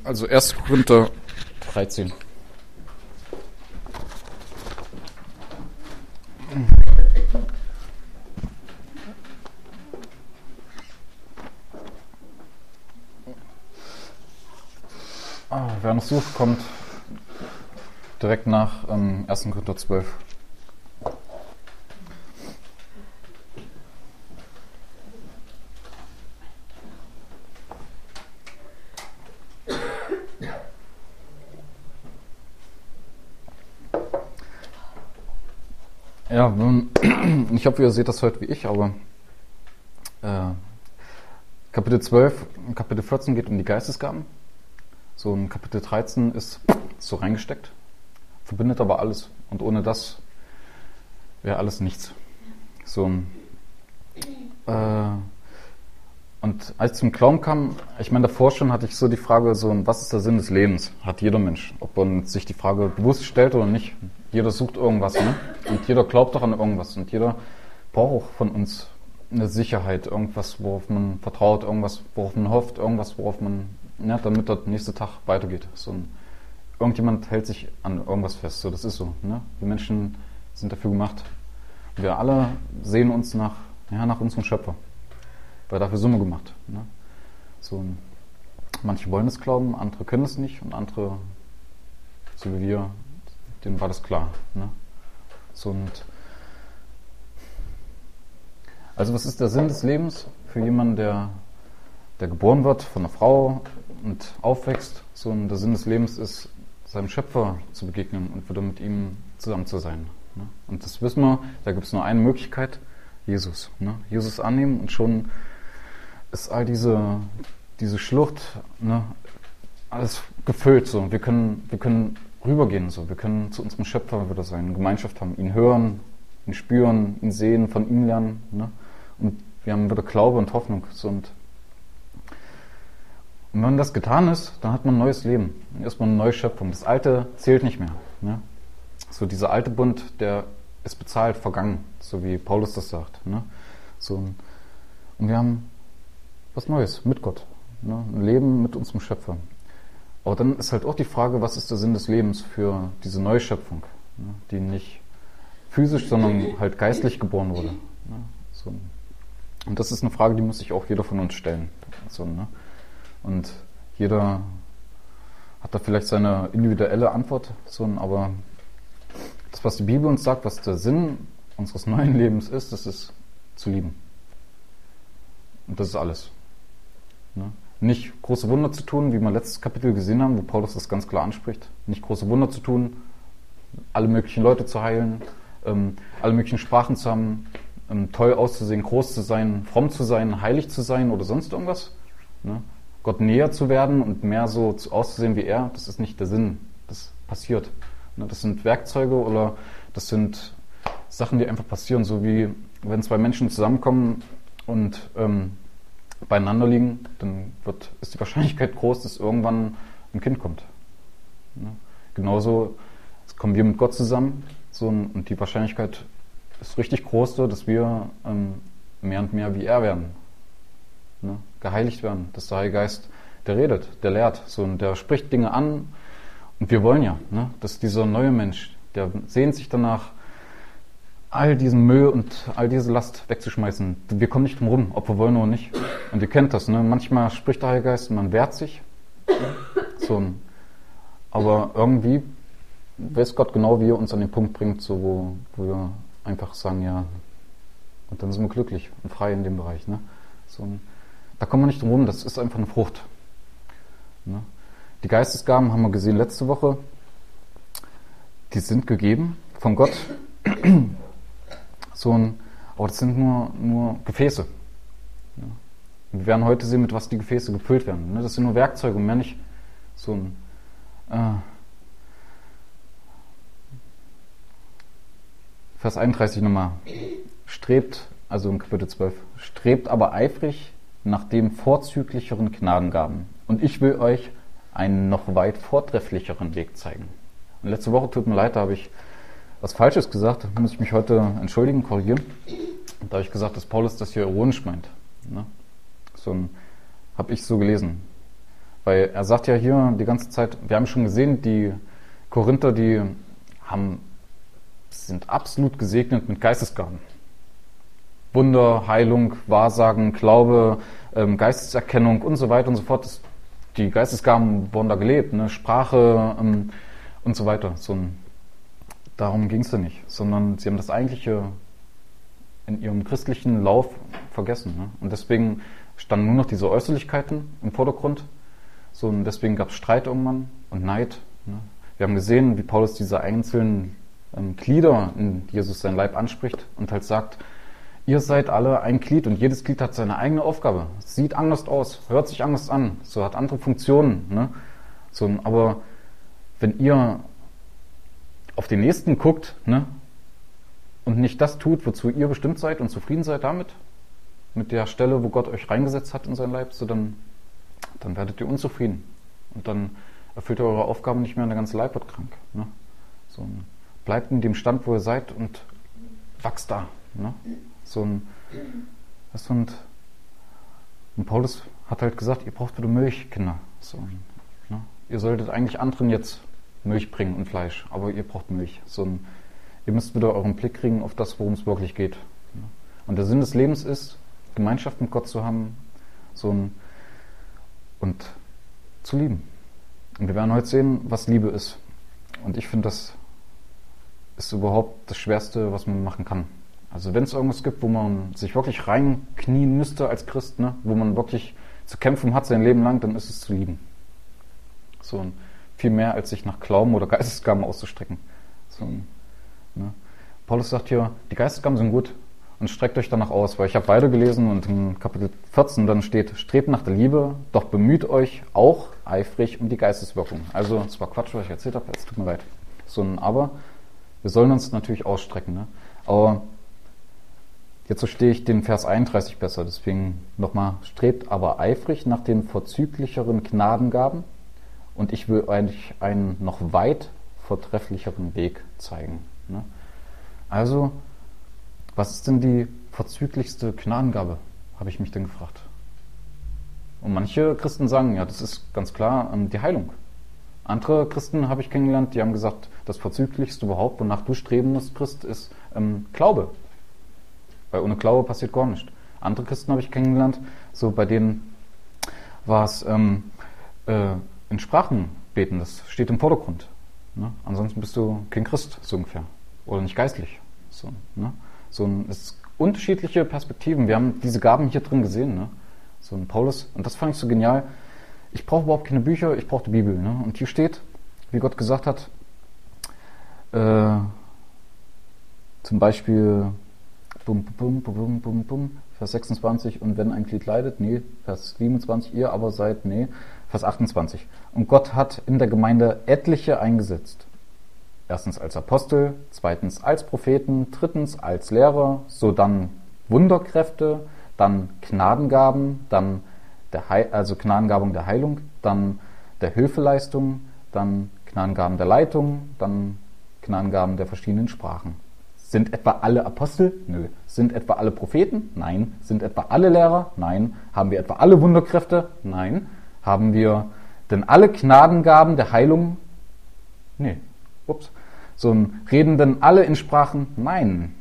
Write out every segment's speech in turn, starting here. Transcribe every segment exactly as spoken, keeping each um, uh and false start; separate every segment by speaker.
Speaker 1: Also erster Korinther dreizehn. Ah, wer noch sucht, kommt direkt nach ähm, erster Korinther zwölf. Ja, ich hoffe, ihr seht das heute wie ich, aber äh, Kapitel zwölf und Kapitel vierzehn geht um die Geistesgaben. So ein Kapitel dreizehn ist so reingesteckt, verbindet aber alles und ohne das wäre alles nichts. So ein, äh, und als ich zum Glauben kam, ich meine davor schon hatte ich so die Frage, so was ist der Sinn des Lebens? Hat jeder Mensch, ob man sich die Frage bewusst stellt oder nicht. Jeder sucht irgendwas, ne? Und jeder glaubt doch an irgendwas und jeder braucht auch von uns eine Sicherheit, irgendwas, worauf man vertraut, irgendwas, worauf man hofft, irgendwas, worauf man, ja, damit der nächste Tag weitergeht. So ein, irgendjemand hält sich an irgendwas fest, so das ist so, ne? Wir Menschen sind dafür gemacht. Wir alle sehen uns nach, ja, nach unserem Schöpfer, weil dafür sind wir gemacht, ne? So ein, manche wollen es glauben, andere können es nicht und andere, so wie wir, denen war das klar, ne? So und also was ist der Sinn des Lebens für jemanden, der, der geboren wird von einer Frau und aufwächst? So und der Sinn des Lebens ist, seinem Schöpfer zu begegnen und wieder mit ihm zusammen zu sein, ne? Und das wissen wir, da gibt es nur eine Möglichkeit, Jesus, ne? Jesus annehmen und schon ist all diese, diese Schlucht, ne, alles gefüllt. So. Wir können, wir können rübergehen, so. Wir können zu unserem Schöpfer wieder sein, Gemeinschaft haben, ihn hören, ihn spüren, ihn sehen, von ihm lernen, ne? Und wir haben wieder Glaube und Hoffnung. So. Und, und wenn das getan ist, dann hat man ein neues Leben, erstmal eine neue Schöpfung. Das Alte zählt nicht mehr, ne? So dieser alte Bund, der ist bezahlt, vergangen, so wie Paulus das sagt, ne? So. Und wir haben was Neues mit Gott, ne? Ein Leben mit unserem Schöpfer. Aber dann ist halt auch die Frage, was ist der Sinn des Lebens für diese Neuschöpfung, ne, die nicht physisch, sondern halt geistlich geboren wurde. Ne, so. Und das ist eine Frage, die muss sich auch jeder von uns stellen. So, ne? Und jeder hat da vielleicht seine individuelle Antwort, so, aber das, was die Bibel uns sagt, was der Sinn unseres neuen Lebens ist, das ist zu lieben. Und das ist alles. Ne? Nicht große Wunder zu tun, wie wir letztes Kapitel gesehen haben, wo Paulus das ganz klar anspricht. Nicht große Wunder zu tun, alle möglichen Leute zu heilen, ähm, alle möglichen Sprachen zu haben, ähm, toll auszusehen, groß zu sein, fromm zu sein, heilig zu sein oder sonst irgendwas. Ne? Gott näher zu werden und mehr so zu, auszusehen wie er, das ist nicht der Sinn. Das passiert. Ne? Das sind Werkzeuge oder das sind Sachen, die einfach passieren, so wie wenn zwei Menschen zusammenkommen und ähm, beieinander liegen, dann wird, ist die Wahrscheinlichkeit groß, dass irgendwann ein Kind kommt. Ne? Genauso kommen wir mit Gott zusammen, so, und die Wahrscheinlichkeit ist richtig groß, so, dass wir ähm, mehr und mehr wie er werden. Ne? Geheiligt werden, dass der Heilige Geist, der redet, der lehrt, so, und der spricht Dinge an. Und wir wollen ja, ne, dass dieser neue Mensch, der sehnt sich danach, all diesen Müll und all diese Last wegzuschmeißen. Wir kommen nicht drum rum, ob wir wollen oder nicht. Und ihr kennt das, ne? Manchmal spricht der Heilige Geist und man wehrt sich. So, aber irgendwie weiß Gott genau, wie er uns an den Punkt bringt, so, wo, wo wir einfach sagen, ja, und dann sind wir glücklich und frei in dem Bereich. Ne? So, da kommen wir nicht drum rum, das ist einfach eine Frucht. Ne? Die Geistesgaben haben wir gesehen letzte Woche. Die sind gegeben von Gott. So ein, aber das sind nur, nur Gefäße. Ja. Wir werden heute sehen, mit was die Gefäße gefüllt werden. Das sind nur Werkzeuge und mehr nicht. So ein äh, Vers einunddreißig nochmal. Strebt, also in Kapitel zwölf, strebt aber eifrig nach dem vorzüglicheren Gnadengaben. Und ich will euch einen noch weit vortrefflicheren Weg zeigen. Und letzte Woche, tut mir leid, da habe ich was Falsches gesagt, da muss ich mich heute entschuldigen, korrigieren. Da habe ich gesagt, dass Paulus das hier ironisch meint. Ne? So habe ich so gelesen. Weil er sagt ja hier die ganze Zeit, wir haben schon gesehen, die Korinther, die haben, sind absolut gesegnet mit Geistesgaben. Wunder, Heilung, Wahrsagen, Glaube, ähm, Geisteserkennung und so weiter und so fort. Das, die Geistesgaben wurden da gelebt, ne? Sprache ähm, und so weiter. So ein, darum ging es ja nicht, sondern sie haben das Eigentliche in ihrem christlichen Lauf vergessen. Ne? Und deswegen standen nur noch diese Äußerlichkeiten im Vordergrund. So, und deswegen gab es Streit irgendwann und Neid. Ne? Wir haben gesehen, wie Paulus diese einzelnen ähm, Glieder in Jesus sein Leib anspricht und halt sagt, ihr seid alle ein Glied und jedes Glied hat seine eigene Aufgabe. Sieht anders aus, hört sich anders an, so hat andere Funktionen. Ne? So, aber wenn ihr auf den Nächsten guckt, ne, und nicht das tut, wozu ihr bestimmt seid und zufrieden seid damit, mit der Stelle, wo Gott euch reingesetzt hat in sein Leib, so dann, dann werdet ihr unzufrieden. Und dann erfüllt ihr eure Aufgaben nicht mehr und der ganze Leib wird krank. Ne? So, bleibt in dem Stand, wo ihr seid und wachst da. Ne? So ein, das und, und Paulus hat halt gesagt, ihr braucht wieder Milch, Kinder. So, ne? Ihr solltet eigentlich anderen jetzt Milch bringen und Fleisch, aber ihr braucht Milch. So ein, ihr müsst wieder euren Blick kriegen auf das, worum es wirklich geht. Ne? Und der Sinn des Lebens ist, Gemeinschaft mit Gott zu haben, so ein, und zu lieben. Und wir werden heute sehen, was Liebe ist. Und ich finde, das ist überhaupt das Schwerste, was man machen kann. Also wenn es irgendwas gibt, wo man sich wirklich reinknien müsste als Christ, ne, wo man wirklich zu kämpfen hat sein Leben lang, dann ist es zu lieben. So viel mehr, als sich nach Glauben oder Geistesgaben auszustrecken. So, ne. Paulus sagt hier, die Geistesgaben sind gut und streckt euch danach aus, weil ich habe weitergelesen und im Kapitel vierzehn dann steht, strebt nach der Liebe, doch bemüht euch auch eifrig um die Geisteswirkung. Also es war Quatsch, was ich erzählt habe, es tut mir leid. So, aber wir sollen uns natürlich ausstrecken. Ne? Aber jetzt verstehe ich den Vers einunddreißig besser, deswegen nochmal, strebt aber eifrig nach den vorzüglicheren Gnadengaben und ich will euch einen noch weit vortrefflicheren Weg zeigen. Ne? Also, was ist denn die vorzüglichste Gnadengabe, habe ich mich dann gefragt. Und manche Christen sagen, ja, das ist ganz klar die Heilung. Andere Christen habe ich kennengelernt, die haben gesagt, das vorzüglichste überhaupt, wonach du streben musst, Christ, ist ähm, Glaube. Weil ohne Glaube passiert gar nichts. Andere Christen habe ich kennengelernt, so bei denen war es ähm, äh, in Sprachen beten, das steht im Vordergrund. Ne? Ansonsten bist du kein Christ, so ungefähr. Oder nicht geistlich. So, ne? So ein, es ist unterschiedliche Perspektiven. Wir haben diese Gaben hier drin gesehen. Ne? So ein Paulus, und das fand ich so genial. Ich brauche überhaupt keine Bücher, ich brauche die Bibel. Ne? Und hier steht, wie Gott gesagt hat, äh, zum Beispiel bum, bum, bum, bum, bum, bum, Vers sechsundzwanzig, und wenn ein Glied leidet, nee, Vers siebenundzwanzig, ihr aber seid, nee, Vers achtundzwanzig. Und Gott hat in der Gemeinde etliche eingesetzt. Erstens als Apostel, zweitens als Propheten, drittens als Lehrer, so dann Wunderkräfte, dann Gnadengaben, dann der Heil, also Gnadengabung der Heilung, dann der Hilfeleistung, dann Gnadengaben der Leitung, dann Gnadengaben der verschiedenen Sprachen. Sind etwa alle Apostel? Nö. Sind etwa alle Propheten? Nein. Sind etwa alle Lehrer? Nein. Haben wir etwa alle Wunderkräfte? Nein. Haben wir denn alle Gnadengaben der Heilung? Nee. Ups. So, reden denn alle in Sprachen? Nein.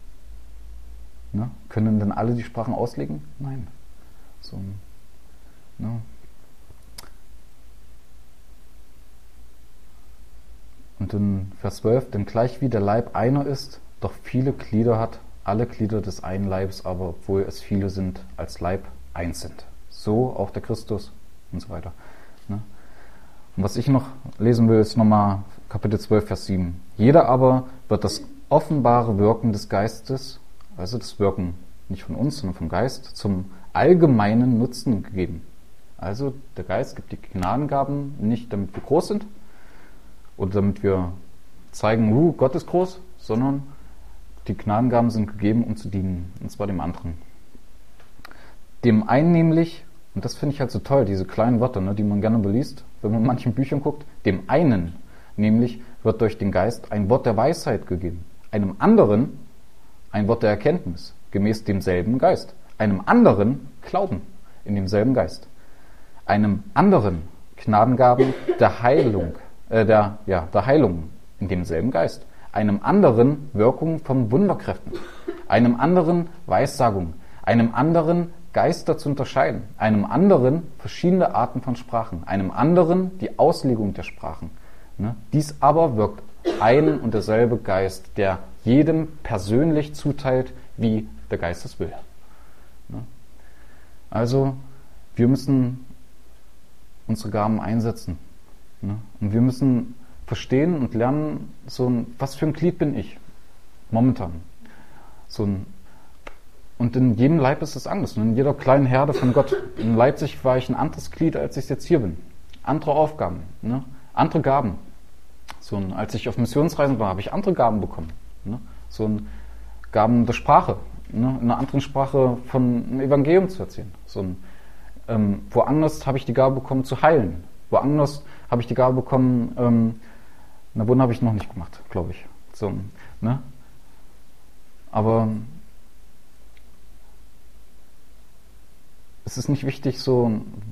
Speaker 1: Ne? Können denn alle die Sprachen auslegen? Nein. So, ne? Und in Vers zwölf, denn gleich wie der Leib einer ist, doch viele Glieder hat, alle Glieder des einen Leibes, aber obwohl es viele sind, als Leib eins sind. So auch der Christus und so weiter. Ne? Und was ich noch lesen will, ist nochmal Kapitel zwölf, Vers sieben. Jeder aber wird das offenbare Wirken des Geistes, also das Wirken nicht von uns, sondern vom Geist, zum allgemeinen Nutzen gegeben. Also der Geist gibt die Gnadengaben nicht, damit wir groß sind oder damit wir zeigen, uh, Gott ist groß, sondern die Gnadengaben sind gegeben, um zu dienen, und zwar dem anderen. Dem einen nämlich, und das finde ich halt so toll, diese kleinen Worte, ne, die man gerne beliest, wenn man in manchen Büchern guckt, dem einen nämlich wird durch den Geist ein Wort der Weisheit gegeben, einem anderen ein Wort der Erkenntnis, gemäß demselben Geist, einem anderen Glauben in demselben Geist, einem anderen Gnadengaben der Heilung, äh, der, ja, der Heilung in demselben Geist, einem anderen Wirkung von Wunderkräften, einem anderen Weissagung, einem anderen Geister zu unterscheiden, einem anderen verschiedene Arten von Sprachen, einem anderen die Auslegung der Sprachen. Ne? Dies aber wirkt ein und derselbe Geist, der jedem persönlich zuteilt, wie der Geist es will. Ne? Also, wir müssen unsere Gaben einsetzen. Ne? Und wir müssen verstehen und lernen, so ein, was für ein Glied bin ich momentan. So ein, und in jedem Leib ist es anders. In jeder kleinen Herde von Gott. In Leipzig war ich ein anderes Glied, als ich jetzt hier bin. Andere Aufgaben, ne? Andere Gaben. So ein, als ich auf Missionsreisen war, habe ich andere Gaben bekommen. Ne? So ein Gaben der Sprache, ne? In einer anderen Sprache von einem Evangelium zu erzählen. So ein, ähm, woanders habe ich die Gabe bekommen zu heilen. Woanders habe ich die Gabe bekommen, ähm, na, Wunder habe ich noch nicht gemacht, glaube ich. So, ne? Aber es ist nicht wichtig, so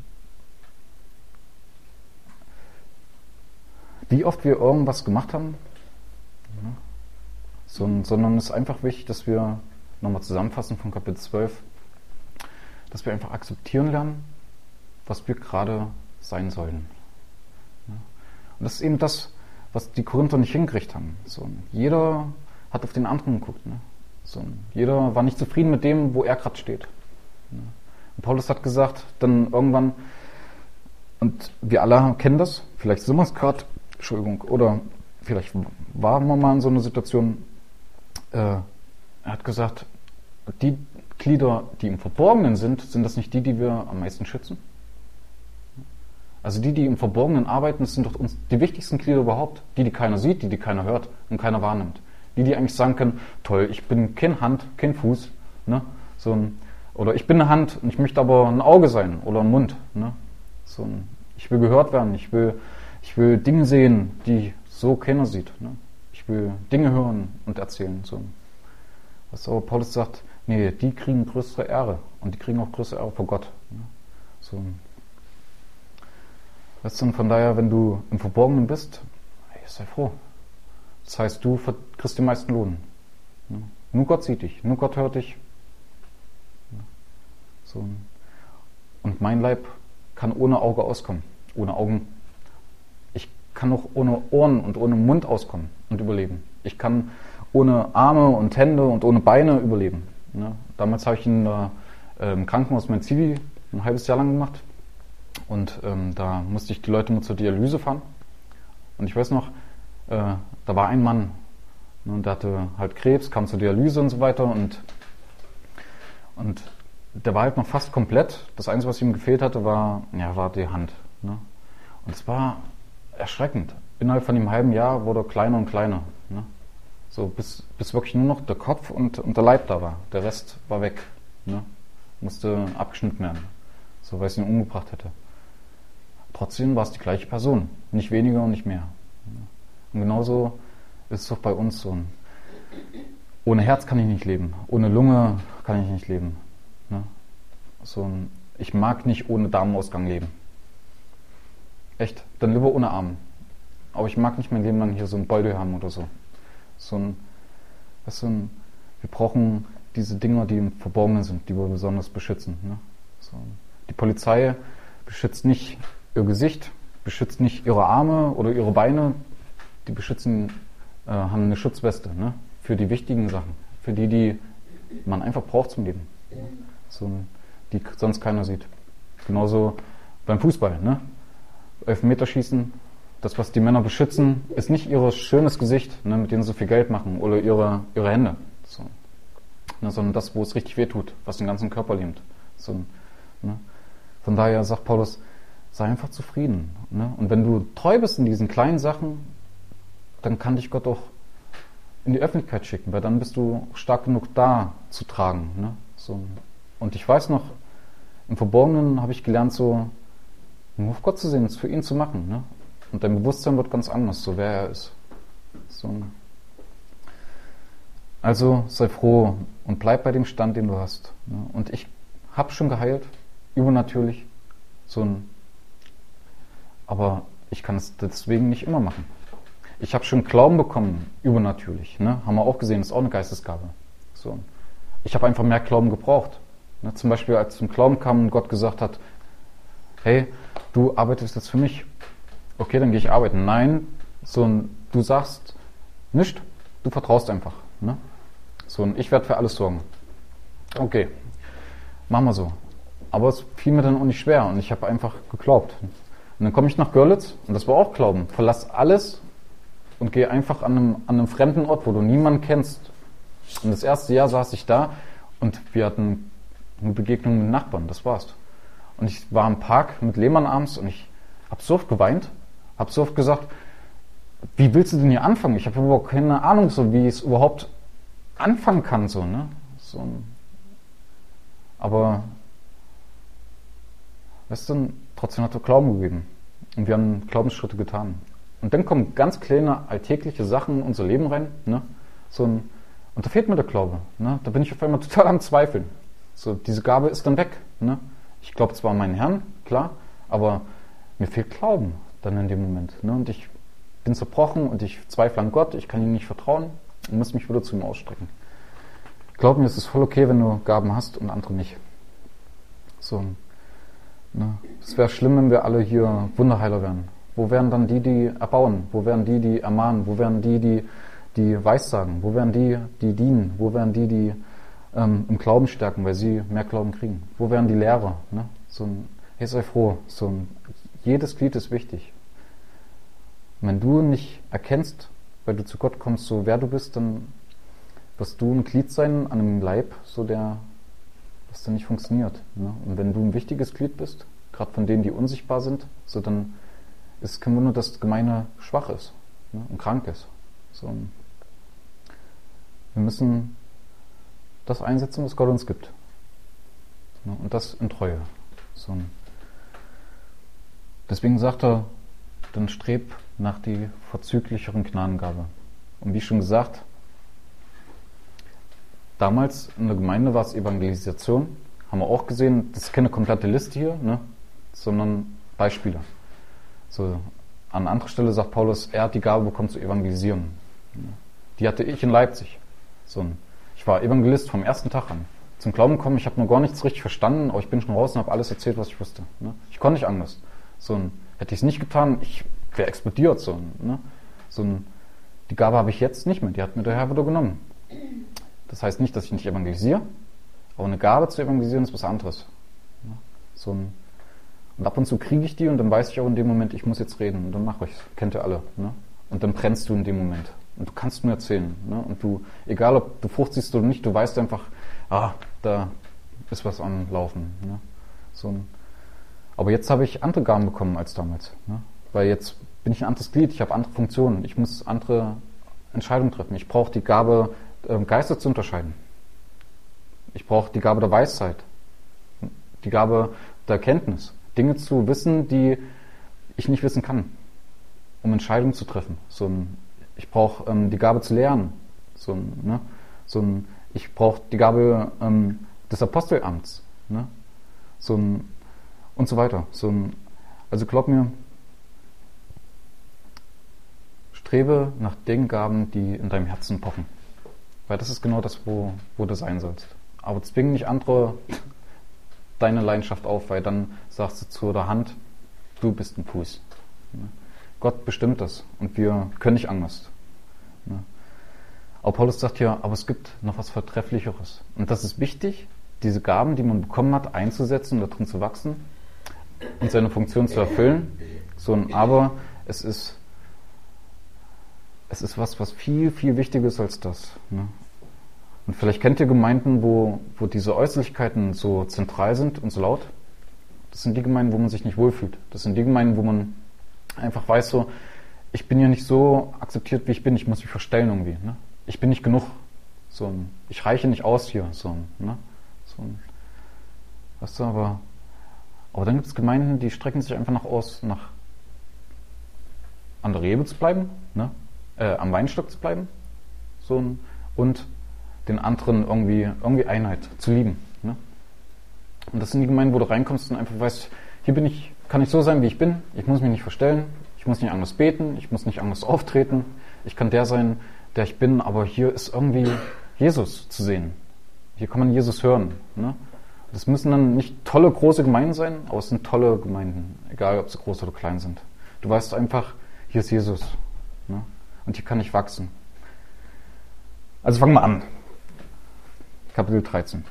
Speaker 1: wie oft wir irgendwas gemacht haben, ne? so, sondern es ist einfach wichtig, dass wir nochmal zusammenfassen von Kapitel zwölf, dass wir einfach akzeptieren lernen, was wir gerade sein sollen. Ne? Und das ist eben das, was die Korinther nicht hingekriegt haben. So, jeder hat auf den anderen geguckt. Ne? So, jeder war nicht zufrieden mit dem, wo er gerade steht. Ne? Und Paulus hat gesagt, dann irgendwann, und wir alle kennen das, vielleicht sind wir es gerade, Entschuldigung, oder vielleicht waren wir mal in so einer Situation, äh, er hat gesagt, die Glieder, die im Verborgenen sind, sind das nicht die, die wir am meisten schützen? Also die, die im Verborgenen arbeiten, das sind doch uns die wichtigsten Glieder überhaupt. Die, die keiner sieht, die, die keiner hört und keiner wahrnimmt. Die, die eigentlich sagen können, toll, ich bin keine Hand, kein Fuß, ne? So ein, oder ich bin eine Hand und ich möchte aber ein Auge sein oder ein Mund. Ne? So ein, ich will gehört werden, ich will, ich will Dinge sehen, die so keiner sieht. Ne? Ich will Dinge hören und erzählen. So. Was aber Paulus sagt, nee, die kriegen größere Ehre und die kriegen auch größere Ehre vor Gott. Ne? So. Weißt du, und von daher, wenn du im Verborgenen bist, ey, sei froh. Das heißt, du kriegst den meisten Lohn. Ne? Nur Gott sieht dich, nur Gott hört dich. So. Und mein Leib kann ohne Auge auskommen, ohne Augen. Ich kann auch ohne Ohren und ohne Mund auskommen und überleben. Ich kann ohne Arme und Hände und ohne Beine überleben. Ne? Damals habe ich in, äh, im Krankenhaus mein Zivi ein halbes Jahr lang gemacht. Und ähm, da musste ich die Leute mal zur Dialyse fahren. Und ich weiß noch, äh, da war ein Mann, ne, und der hatte halt Krebs, kam zur Dialyse und so weiter. Und, und der war halt noch fast komplett. Das Einzige, was ihm gefehlt hatte, war, ja, war die Hand. Ne? Und es war erschreckend. Innerhalb von einem halben Jahr wurde er kleiner und kleiner. Ne? So, bis, bis wirklich nur noch der Kopf und, und der Leib da war. Der Rest war weg. Ne? Musste abgeschnitten werden. So, weil es ihn umgebracht hätte. Trotzdem war es die gleiche Person. Nicht weniger und nicht mehr. Und genauso ist es doch bei uns so. Ohne Herz kann ich nicht leben. Ohne Lunge kann ich nicht leben. Ne? So ein, ich mag nicht ohne Darmausgang leben. Echt. Dann lieber ohne Arm. Aber ich mag nicht mein Leben lang hier so ein Beutel haben oder so. So ein, weißt du, ein, wir brauchen diese Dinger, die im Verborgenen sind, die wir besonders beschützen. Ne? So, die Polizei beschützt nicht ihr Gesicht, beschützt nicht ihre Arme oder ihre Beine. Die beschützen, äh, haben eine Schutzweste, ne? Für die wichtigen Sachen. Für die, die man einfach braucht zum Leben. So, die sonst keiner sieht. Genauso beim Fußball. Ne? Elfmeterschießen, das, was die Männer beschützen, ist nicht ihr schönes Gesicht, ne, mit dem sie so viel Geld machen, oder ihre, ihre Hände. So. Ne, sondern das, wo es richtig weh tut, was den ganzen Körper lähmt. So, ne? Von daher sagt Paulus, sei einfach zufrieden. Ne? Und wenn du treu bist in diesen kleinen Sachen, dann kann dich Gott auch in die Öffentlichkeit schicken, weil dann bist du stark genug da zu tragen. Ne? So. Und ich weiß noch, im Verborgenen habe ich gelernt, so nur auf Gott zu sehen, es für ihn zu machen. Ne? Und dein Bewusstsein wird ganz anders, so wer er ist. So. Also sei froh und bleib bei dem Stand, den du hast. Ne? Und ich habe schon geheilt, übernatürlich. So ein, Aber ich kann es deswegen nicht immer machen. Ich habe schon Glauben bekommen, übernatürlich. Ne? Haben wir auch gesehen, ist auch eine Geistesgabe. So. Ich habe einfach mehr Glauben gebraucht. Ne? Zum Beispiel, als zum Glauben kam und Gott gesagt hat, hey, du arbeitest jetzt für mich. Okay, dann gehe ich arbeiten. Nein, so ein, du sagst nicht, du vertraust einfach. Ne? So ein, ich werde für alles sorgen. Okay, machen wir so. Aber es fiel mir dann auch nicht schwer und ich habe einfach geglaubt. Und dann komme ich nach Görlitz und das war auch Glauben. Verlass alles und gehe einfach an einem, an einem fremden Ort, wo du niemanden kennst. Und das erste Jahr saß ich da und wir hatten eine Begegnung mit Nachbarn, das war's. Und ich war im Park mit Lehmann abends und ich habe so oft geweint, habe so oft gesagt, wie willst du denn hier anfangen? Ich habe überhaupt keine Ahnung, so wie ich es überhaupt anfangen kann. So, ne? so, aber weißt du, trotzdem hat er Glauben gegeben. Und wir haben Glaubensschritte getan. Und dann kommen ganz kleine, alltägliche Sachen in unser Leben rein. Ne? So ein, und da fehlt mir der Glaube. Ne? Da bin ich auf einmal total am Zweifeln. So, diese Gabe ist dann weg. Ne? Ich glaube zwar an meinen Herrn, klar, aber mir fehlt Glauben dann in dem Moment. Ne? Und ich bin zerbrochen und ich zweifle an Gott, ich kann ihm nicht vertrauen und muss mich wieder zu ihm ausstrecken. Glaub mir, es ist voll okay, wenn du Gaben hast und andere nicht. So, ne? Es wäre schlimm, wenn wir alle hier Wunderheiler wären. Wo wären dann die, die erbauen? Wo wären die, die ermahnen? Wo wären die, die, die Weissagen? Wo wären die, die dienen? Wo wären die, die ähm, im Glauben stärken, weil sie mehr Glauben kriegen? Wo wären die Lehrer? Ne? So ein, hey, sei froh. So ein, jedes Glied ist wichtig. Und wenn du nicht erkennst, weil du zu Gott kommst, so wer du bist, dann wirst du ein Glied sein an einem Leib, so der, das dann nicht funktioniert. Ne? Und wenn du ein wichtiges Glied bist, gerade von denen, die unsichtbar sind, so dann ist es kein Wunder, dass die Gemeinde schwach ist, ne? Und krank ist. So. Wir müssen das einsetzen, was Gott uns gibt. Ne? Und das in Treue. So. Deswegen sagt er, dann streb nach die vorzüglicheren Gnadengabe. Und wie schon gesagt, damals in der Gemeinde war es Evangelisation, haben wir auch gesehen, das ist keine komplette Liste hier, ne? Sondern Beispiele. So, an anderer Stelle sagt Paulus, er hat die Gabe bekommen zu evangelisieren. Die hatte ich in Leipzig. So, ich war Evangelist vom ersten Tag an. Zum Glauben gekommen, ich habe noch gar nichts richtig verstanden, aber ich bin schon raus und habe alles erzählt, was ich wusste. Ne? Ich konnte nicht anders. So, hätte ich es nicht getan, ich wäre explodiert. So, ne? So, die Gabe habe ich jetzt nicht mehr, die hat mir der Herr wieder genommen. Das heißt nicht, dass ich nicht evangelisiere, aber eine Gabe zu evangelisieren ist was anderes. Ne? So ein Und ab und zu kriege ich die und dann weiß ich auch in dem Moment, ich muss jetzt reden. Und dann mache ich es. Kennt ihr alle. Ne? Und dann brennst du in dem Moment. Und du kannst nur erzählen. Ne? Und du, egal ob du Frucht siehst oder nicht, du weißt einfach, ah, da ist was am Laufen. Ne? So ein, aber jetzt habe ich andere Gaben bekommen als damals. Ne? Weil jetzt bin ich ein anderes Glied, ich habe andere Funktionen. Ich muss andere Entscheidungen treffen. Ich brauche die Gabe, Geister zu unterscheiden. Ich brauche die Gabe der Weisheit. Die Gabe der Erkenntnis. Dinge zu wissen, die ich nicht wissen kann, um Entscheidungen zu treffen. So ein, ich brauche ähm, die Gabe zu lernen. So ein, ne? so ein, ich brauche die Gabe ähm, des Apostelamts. Ne? So ein, und so weiter. So ein, also glaub mir, strebe nach den Gaben, die in deinem Herzen pochen. Weil das ist genau das, wo, wo du sein sollst. Aber zwing nicht andere deine Leidenschaft auf, weil dann sagst du zu der Hand, du bist ein Fuß. Gott bestimmt das und wir können nicht anders. Aber Paulus sagt ja, aber es gibt noch was Vortrefflicheres. Und das ist wichtig, diese Gaben, die man bekommen hat, einzusetzen und darin zu wachsen und seine Funktion zu erfüllen. So, aber es ist, es ist was, was viel, viel wichtiger ist als das. Ne? Und vielleicht kennt ihr Gemeinden, wo, wo diese Äußerlichkeiten so zentral sind und so laut. Das sind die Gemeinden, wo man sich nicht wohlfühlt. Das sind die Gemeinden, wo man einfach weiß, so, ich bin ja nicht so akzeptiert, wie ich bin. Ich muss mich verstellen irgendwie. Ne? Ich bin nicht genug. So, ich reiche nicht aus hier. So, ne? so, weißt du, aber, aber dann gibt es Gemeinden, die strecken sich einfach nach aus, nach an der Rebe zu bleiben, ne? äh, am Weinstock zu bleiben. So, und den anderen irgendwie, irgendwie Einheit zu lieben. Ne? Und das sind die Gemeinden, wo du reinkommst und einfach weißt, hier bin ich, kann ich so sein, wie ich bin. Ich muss mich nicht verstellen. Ich muss nicht anders beten. Ich muss nicht anders auftreten. Ich kann der sein, der ich bin. Aber hier ist irgendwie Jesus zu sehen. Hier kann man Jesus hören. Ne? Das müssen dann nicht tolle, große Gemeinden sein, aber es sind tolle Gemeinden. Egal, ob sie groß oder klein sind. Du weißt einfach, hier ist Jesus. Ne? Und hier kann ich wachsen. Also fangen wir an. Kapitel dreizehn.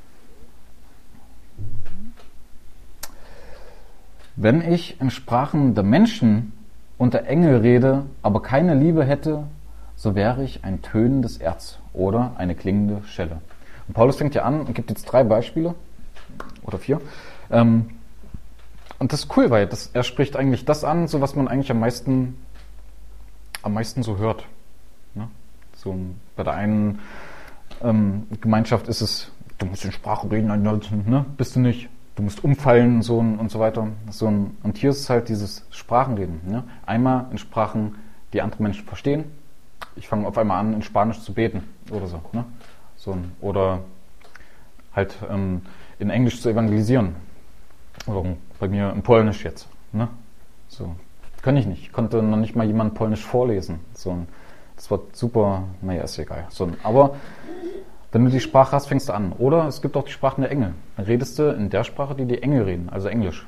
Speaker 1: Wenn ich in Sprachen der Menschen und der Engel rede, aber keine Liebe hätte, so wäre ich ein tönendes Erz oder eine klingende Schelle. Und Paulus fängt ja an und gibt jetzt drei Beispiele oder vier. Ähm, und das ist cool, weil das, er spricht eigentlich das an, so was man eigentlich am meisten, am meisten so hört. Ne? So bei der einen ähm, Gemeinschaft ist es, du musst in Sprache reden, ne? Bist du nicht. Du musst umfallen so und so weiter. So ein, und hier ist es halt dieses Sprachenreden. Ne? Einmal in Sprachen, die andere Menschen verstehen. Ich fange auf einmal an, in Spanisch zu beten oder so. Ne? So oder halt ähm, in Englisch zu evangelisieren. Oder bei mir in Polnisch jetzt. Ne? So kann ich nicht. Ich konnte noch nicht mal jemand Polnisch vorlesen. So das war super. Naja, ist egal. So, aber wenn du die Sprache hast, fängst du an. Oder es gibt auch die Sprachen der Engel. Dann redest du in der Sprache, die die Engel reden, also Englisch.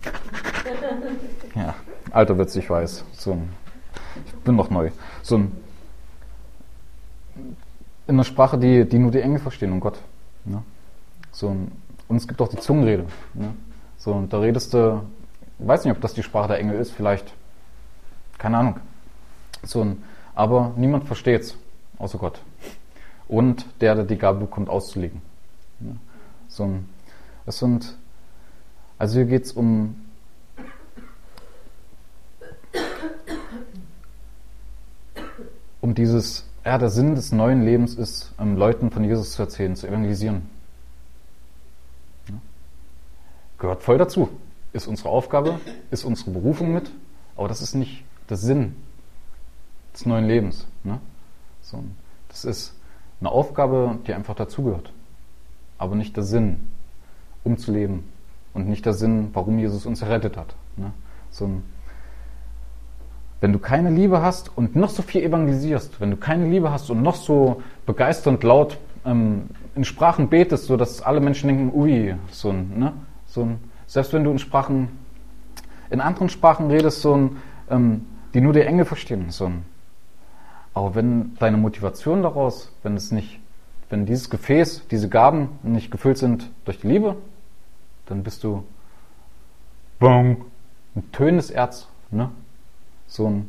Speaker 1: Ja, alter Witz, ich weiß. So ein, ich bin noch neu. So ein, in einer Sprache, die, die nur die Engel verstehen und Gott. Ne? So ein, und es gibt auch die Zungenrede. Ne? So, und da redest du, ich weiß nicht, ob das die Sprache der Engel ist, vielleicht, keine Ahnung. So ein, aber niemand versteht's, außer Gott. Und der, der die Gabe bekommt, auszulegen. Ja, so ein, das sind, also hier geht es um um dieses, ja, der Sinn des neuen Lebens ist, ähm, Leuten von Jesus zu erzählen, zu evangelisieren. Ja, gehört voll dazu. Ist unsere Aufgabe, ist unsere Berufung mit, aber das ist nicht der Sinn des neuen Lebens. Ne? So, das ist eine Aufgabe, die einfach dazugehört. Aber nicht der Sinn, um zu leben. Und nicht der Sinn, warum Jesus uns errettet hat. Ne? So ein, wenn du keine Liebe hast und noch so viel evangelisierst, wenn du keine Liebe hast und noch so begeisternd laut ähm, in Sprachen betest, sodass alle Menschen denken, ui, so ein, ne? so ein, selbst wenn du in Sprachen, in anderen Sprachen redest, so ein, ähm, die nur die Engel verstehen, so ein, aber wenn deine Motivation daraus, wenn es nicht, wenn dieses Gefäß, diese Gaben nicht gefüllt sind durch die Liebe, dann bist du bong, ein tönendes Erz, ne? So ein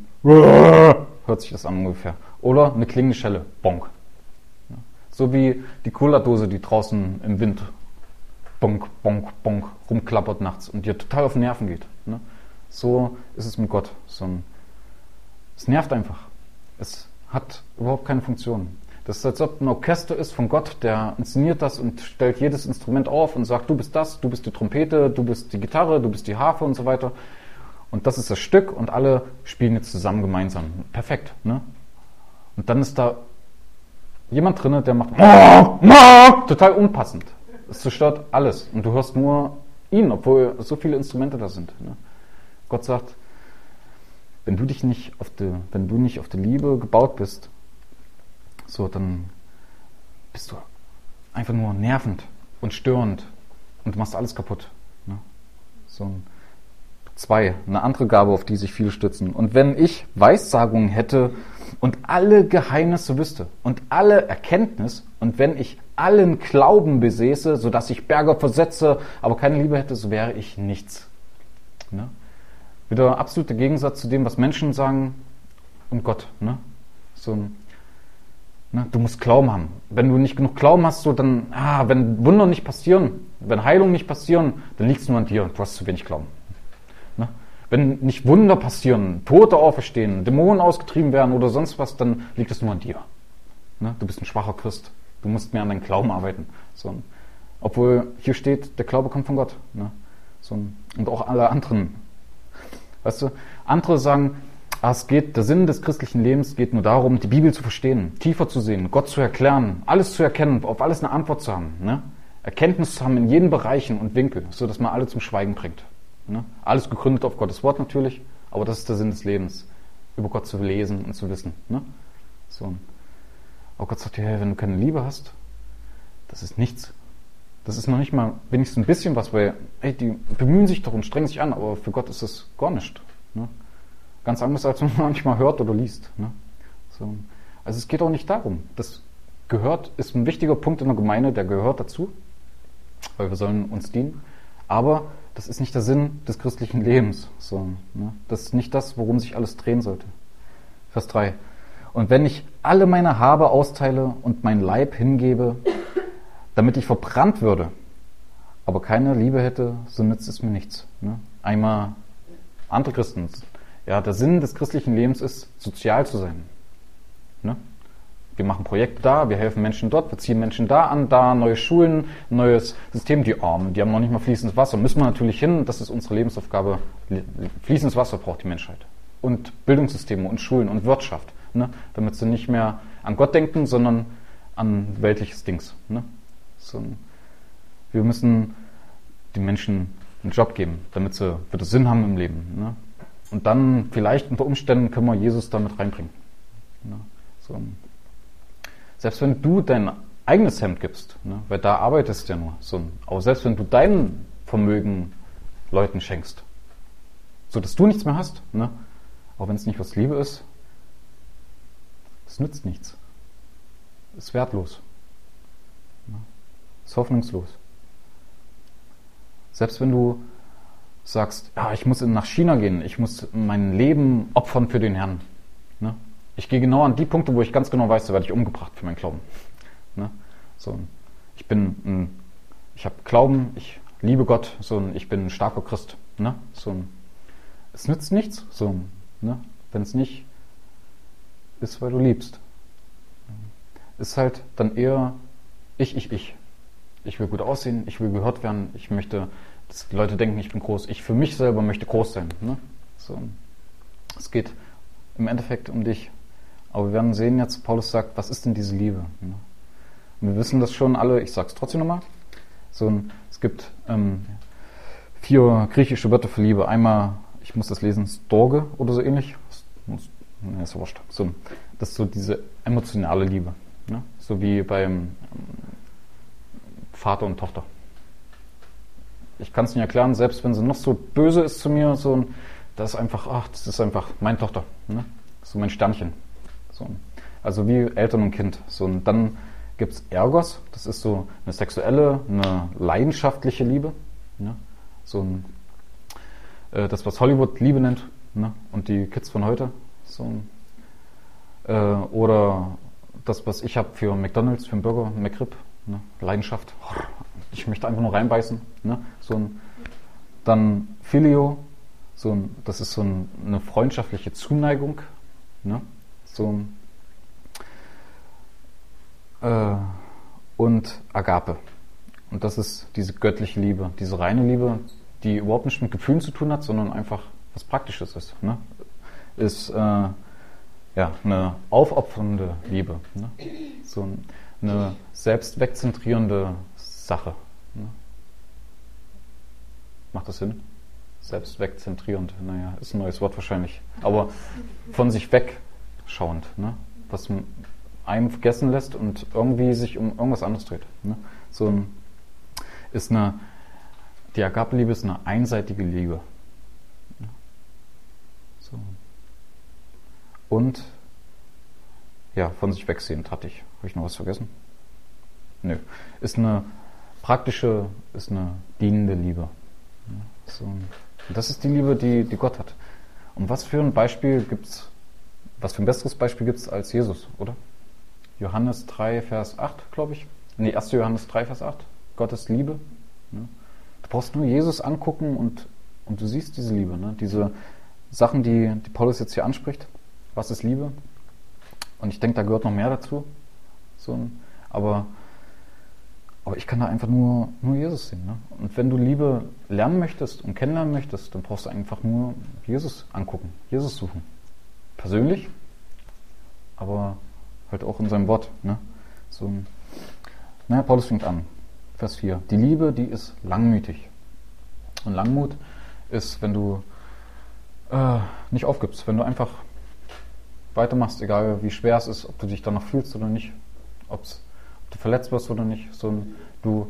Speaker 1: hört sich das an ungefähr. Oder eine klingende Schelle, bonk. Ja. So wie die Cola-Dose, die draußen im Wind bonk, bonk, bonk rumklappert nachts und dir total auf den Nerven geht. Ne? So ist es mit Gott. So ein, es nervt einfach. Es hat überhaupt keine Funktion. Das ist, als ob ein Orchester ist von Gott, der inszeniert das und stellt jedes Instrument auf und sagt, du bist das, du bist die Trompete, du bist die Gitarre, du bist die Harfe und so weiter. Und das ist das Stück und alle spielen jetzt zusammen gemeinsam. Perfekt, ne? Und dann ist da jemand drin, der macht total unpassend. Es zerstört alles und du hörst nur ihn, obwohl so viele Instrumente da sind. Ne? Gott sagt, wenn du dich nicht auf die, wenn du nicht auf die Liebe gebaut bist, so, dann bist du einfach nur nervend und störend und du machst alles kaputt. Ne? So ein Zwei, eine andere Gabe, auf die sich viele stützen. Und wenn ich Weissagungen hätte und alle Geheimnisse wüsste und alle Erkenntnis und wenn ich allen Glauben besäße, sodass ich Berge versetze, aber keine Liebe hätte, so wäre ich nichts. Ne? Wieder absoluter Gegensatz zu dem, was Menschen sagen und Gott. Ne? So ein, ne? Du musst Glauben haben. Wenn du nicht genug Glauben hast, so dann, ah, wenn Wunder nicht passieren, wenn Heilungen nicht passieren, dann liegt es nur an dir. Du hast zu wenig Glauben. Ne? Wenn nicht Wunder passieren, Tote auferstehen, Dämonen ausgetrieben werden oder sonst was, dann liegt es nur an dir. Ne? Du bist ein schwacher Christ. Du musst mehr an deinem Glauben arbeiten. So, obwohl hier steht, der Glaube kommt von Gott. Ne? So, und auch alle anderen. Weißt du, andere sagen, ah, es geht, der Sinn des christlichen Lebens geht nur darum, die Bibel zu verstehen, tiefer zu sehen, Gott zu erklären, alles zu erkennen, auf alles eine Antwort zu haben. Ne? Erkenntnis zu haben in jeden Bereichen und Winkel, so dass man alle zum Schweigen bringt. Ne? Alles gegründet auf Gottes Wort natürlich, aber das ist der Sinn des Lebens, über Gott zu lesen und zu wissen. Ne? So. Aber Gott sagt dir, hey, wenn du keine Liebe hast, das ist nichts. Das ist noch nicht mal wenigstens ein bisschen was, weil ey, die bemühen sich doch und strengen sich an, aber für Gott ist das gar nichts. Ne? Ganz anders, als man manchmal hört oder liest. Ne? So. Also es geht auch nicht darum. Das gehört, ist ein wichtiger Punkt in der Gemeinde, der gehört dazu, weil wir sollen uns dienen. Aber das ist nicht der Sinn des christlichen Lebens. So, ne? Das ist nicht das, worum sich alles drehen sollte. Vers drei. Und wenn ich alle meine Habe austeile und mein Leib hingebe, damit ich verbrannt würde, aber keine Liebe hätte, so nützt es mir nichts. Ne? Einmal andere Christen. Ja, der Sinn des christlichen Lebens ist, sozial zu sein. Ne? Wir machen Projekte da, wir helfen Menschen dort, wir ziehen Menschen da an, da neue Schulen, neues System. Die Armen, die haben noch nicht mal fließendes Wasser. Müssen wir natürlich hin, das ist unsere Lebensaufgabe. Fließendes Wasser braucht die Menschheit. Und Bildungssysteme und Schulen und Wirtschaft. Ne? Damit sie nicht mehr an Gott denken, sondern an weltliches Dings. Ne? So, wir müssen den Menschen einen Job geben, damit sie wieder Sinn haben im Leben. Ne? Und dann vielleicht unter Umständen können wir Jesus damit reinbringen. Ne? So. Selbst wenn du dein eigenes Hemd gibst, ne? Weil da arbeitest du ja nur. So. Aber selbst wenn du dein Vermögen Leuten schenkst, so dass du nichts mehr hast, ne? Auch wenn es nicht aus Liebe ist, es nützt nichts. Ist wertlos. Ist hoffnungslos. Selbst wenn du sagst, ja, ich muss nach China gehen, ich muss mein Leben opfern für den Herrn. Ne? Ich gehe genau an die Punkte, wo ich ganz genau weiß, da werde ich umgebracht für meinen Glauben. Ne? So, ich bin ein, ich habe Glauben, ich liebe Gott, so ein, ich bin ein starker Christ. Ne? So ein, es nützt nichts, so, ne? Wenn es nicht ist, weil du liebst. Ist halt dann eher ich, ich, ich. Ich will gut aussehen, ich will gehört werden, ich möchte, dass die Leute denken, ich bin groß. Ich für mich selber möchte groß sein. Ne? So. Es geht im Endeffekt um dich. Aber wir werden sehen jetzt, Paulus sagt, was ist denn diese Liebe? Ne? Und wir wissen das schon alle, ich sage es trotzdem nochmal. So, es gibt ähm, vier griechische Wörter für Liebe. Einmal, ich muss das lesen, Storge oder so ähnlich. Ne, ist wurscht. So, das ist so diese emotionale Liebe. Ne? So wie beim Vater und Tochter. Ich kann es nicht erklären, selbst wenn sie noch so böse ist zu mir, so, das ist einfach, ach, das ist einfach meine Tochter, ne? So mein Sternchen. So. Also wie Eltern und Kind. So, und dann gibt es Ergos, das ist so eine sexuelle, eine leidenschaftliche Liebe. Ne? So ein, äh, das, was Hollywood Liebe nennt, ne? Und die Kids von heute. So, äh, oder das, was ich habe für McDonald's, für einen Burger, McRib. Ne? Leidenschaft. Ich möchte einfach nur reinbeißen. Ne? So ein, dann Filio, so ein, das ist so ein, eine freundschaftliche Zuneigung. Ne? So ein, äh, und Agape. Und das ist diese göttliche Liebe, diese reine Liebe, die überhaupt nicht mit Gefühlen zu tun hat, sondern einfach was Praktisches ist. Ne? Ist äh, ja, eine aufopfernde Liebe. Ne? So ein, eine selbst wegzentrierende Sache. Ne? Macht das Sinn? Selbst wegzentrierend, naja, ist ein neues Wort wahrscheinlich. Aber von sich wegschauend, ne? Was einem vergessen lässt und irgendwie sich um irgendwas anderes dreht. Ne? So ein, ist eine, die Agape-Liebe ist eine einseitige Liebe. Ne? So. Und ja, von sich wegsehend hatte ich. Habe ich noch was vergessen? Nö. Ist eine praktische, ist eine dienende Liebe. So. Das ist die Liebe, die, die Gott hat. Und was für ein Beispiel gibt's, was für ein besseres Beispiel gibt es als Jesus, oder? Johannes drei, Vers acht, glaube ich. Nee, erster Johannes drei, Vers acht. Gottes Liebe. Du brauchst nur Jesus angucken und, und du siehst diese Liebe. Ne? Diese Sachen, die, die Paulus jetzt hier anspricht. Was ist Liebe? Und ich denke, da gehört noch mehr dazu. So, aber, aber ich kann da einfach nur, nur Jesus sehen. Ne? Und wenn du Liebe lernen möchtest und kennenlernen möchtest, dann brauchst du einfach nur Jesus angucken, Jesus suchen. Persönlich, aber halt auch in seinem Wort. Ne? So, naja, Paulus fängt an. Vers vier. Die Liebe, die ist langmütig. Und Langmut ist, wenn du äh, nicht aufgibst, wenn du einfach weitermachst, egal wie schwer es ist, ob du dich danach fühlst oder nicht, ob's, ob du verletzt wirst oder nicht, so ein, du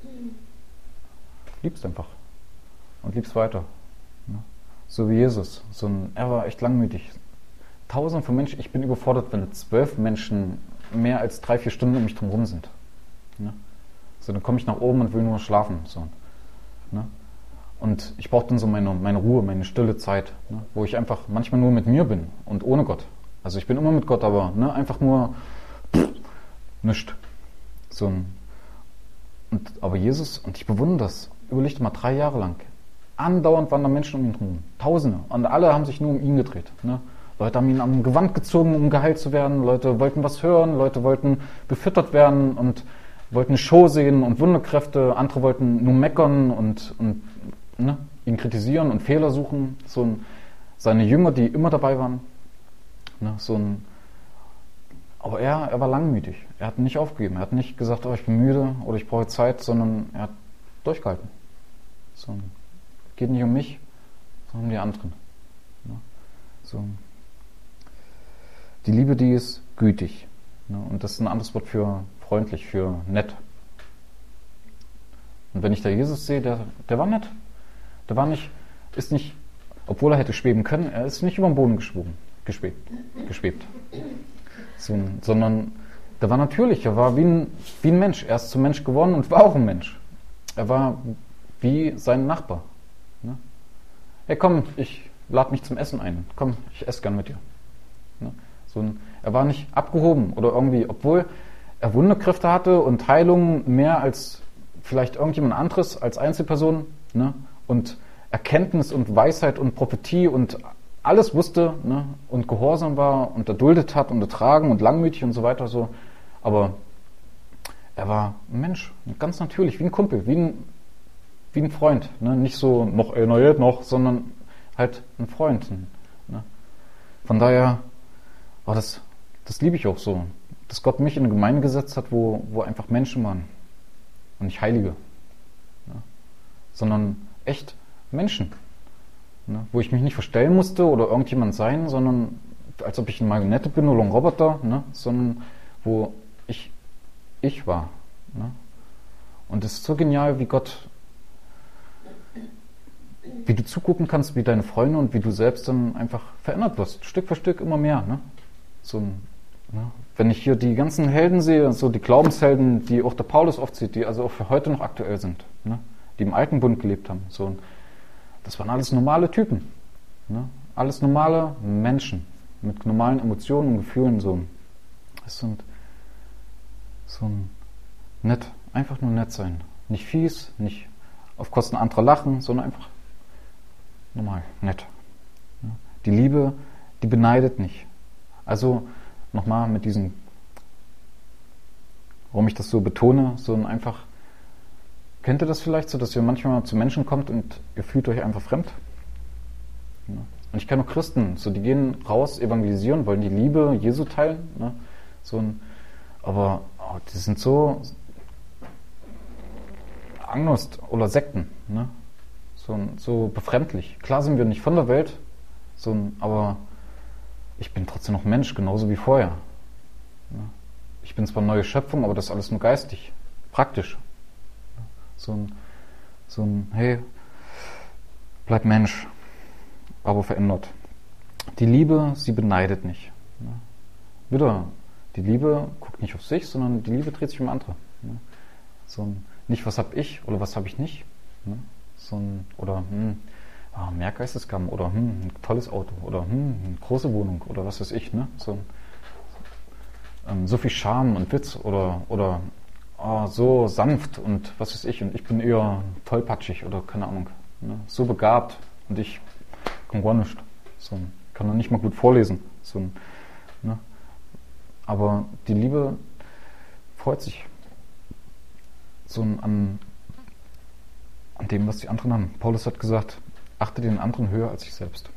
Speaker 1: liebst einfach und liebst weiter. Ne? So wie Jesus, so ein, er war echt langmütig. Tausende von Menschen, ich bin überfordert, wenn zwölf Menschen mehr als drei, vier Stunden um mich drum rum sind. Ne? So, dann komme ich nach oben und will nur schlafen. So. Ne? Und ich brauche dann so meine, meine Ruhe, meine stille Zeit, ne? Wo ich einfach manchmal nur mit mir bin und ohne Gott. Also ich bin immer mit Gott, aber ne, einfach nur pff, nichts. So ein, und, aber Jesus, und ich bewundere das, überlegte mal drei Jahre lang, andauernd waren da Menschen um ihn herum, Tausende, und alle haben sich nur um ihn gedreht. Ne? Leute haben ihn am Gewand gezogen, um geheilt zu werden, Leute wollten was hören, Leute wollten befüttert werden und wollten eine Show sehen und Wunderkräfte, andere wollten nur meckern und, und ne, ihn kritisieren und Fehler suchen. So ein, seine Jünger, die immer dabei waren. Ne, so ein, aber er, er war langmütig. Er hat nicht aufgegeben. Er hat nicht gesagt, oh, ich bin müde oder ich brauche Zeit, sondern er hat durchgehalten. So ein, geht nicht um mich, sondern um die anderen. Ne, so ein, die Liebe, die ist gütig. Ne, und das ist ein anderes Wort für freundlich, für nett. Und wenn ich da Jesus sehe, der, der war nett. Der war nicht, ist nicht, obwohl er hätte schweben können, er ist nicht über den Boden geschwoben, geschwebt, geschwebt. So, sondern der war natürlich, er war wie ein, wie ein Mensch. Er ist zum Mensch geworden und war auch ein Mensch. Er war wie sein Nachbar. Ne? Hey, komm, ich lade mich zum Essen ein. Komm, ich esse gern mit dir. Ne? So ein, er war nicht abgehoben oder irgendwie, obwohl er Wunderkräfte hatte und Heilungen mehr als vielleicht irgendjemand anderes als Einzelperson, ne? Und Erkenntnis und Weisheit und Prophetie und alles wusste, ne? Und gehorsam war und erduldet hat und ertragen und langmütig und so weiter. So. Aber er war ein Mensch, ganz natürlich, wie ein Kumpel, wie ein, wie ein Freund. Ne? Nicht so noch erneuert noch, sondern halt ein Freund. Ne? Von daher war das, das liebe ich auch so, dass Gott mich in eine Gemeinde gesetzt hat, wo, wo einfach Menschen waren und nicht Heilige, ne? Sondern echt Menschen, ne? Wo ich mich nicht verstellen musste oder irgendjemand sein, sondern als ob ich eine Marionette bin oder ein Roboter, ne? Sondern wo ich ich war. Ne? Und es ist so genial, wie Gott, wie du zugucken kannst, wie deine Freunde und wie du selbst dann einfach verändert wirst, Stück für Stück immer mehr. Ne? So ein, ne? Wenn ich hier die ganzen Helden sehe, so die Glaubenshelden, die auch der Paulus oft sieht, die also auch für heute noch aktuell sind, ne? Die im alten Bund gelebt haben, so, das waren alles normale Typen, ne? Alles normale Menschen mit normalen Emotionen und Gefühlen, so. Das sind so ein nett, einfach nur nett sein, nicht fies, nicht auf Kosten anderer lachen, sondern einfach normal, nett. Ne? Die Liebe, die beneidet nicht. Also nochmal mit diesem, warum ich das so betone, so ein einfach, kennt ihr das vielleicht so, dass ihr manchmal zu Menschen kommt und ihr fühlt euch einfach fremd? Ja. Und ich kenne auch Christen, so die gehen raus, evangelisieren, wollen die Liebe Jesu teilen, ne? So ein, aber oh, die sind so Agnost oder Sekten, ne? So, so befremdlich. Klar sind wir nicht von der Welt, so ein, aber ich bin trotzdem noch Mensch, genauso wie vorher. Ich bin zwar neue Schöpfung, aber das ist alles nur geistig, praktisch. So ein, so ein hey, bleib Mensch, aber verändert. Die Liebe, sie beneidet nicht. Wieder, die Liebe guckt nicht auf sich, sondern die Liebe dreht sich um andere. So ein, nicht, was habe ich oder was habe ich nicht. So ein, oder, hm, Ah, mehr Geistesgaben oder hm, ein tolles Auto oder hm, eine große Wohnung oder was weiß ich, ne? So, ähm, so viel Charme und Witz oder, oder oh, so sanft und was weiß ich und ich bin eher tollpatschig oder keine Ahnung, ne? So begabt und ich kann gar nicht. So, kann noch nicht mal gut vorlesen. So, ne? Aber die Liebe freut sich so an, an dem, was die anderen haben. Paulus hat gesagt, achte den anderen höher als sich selbst.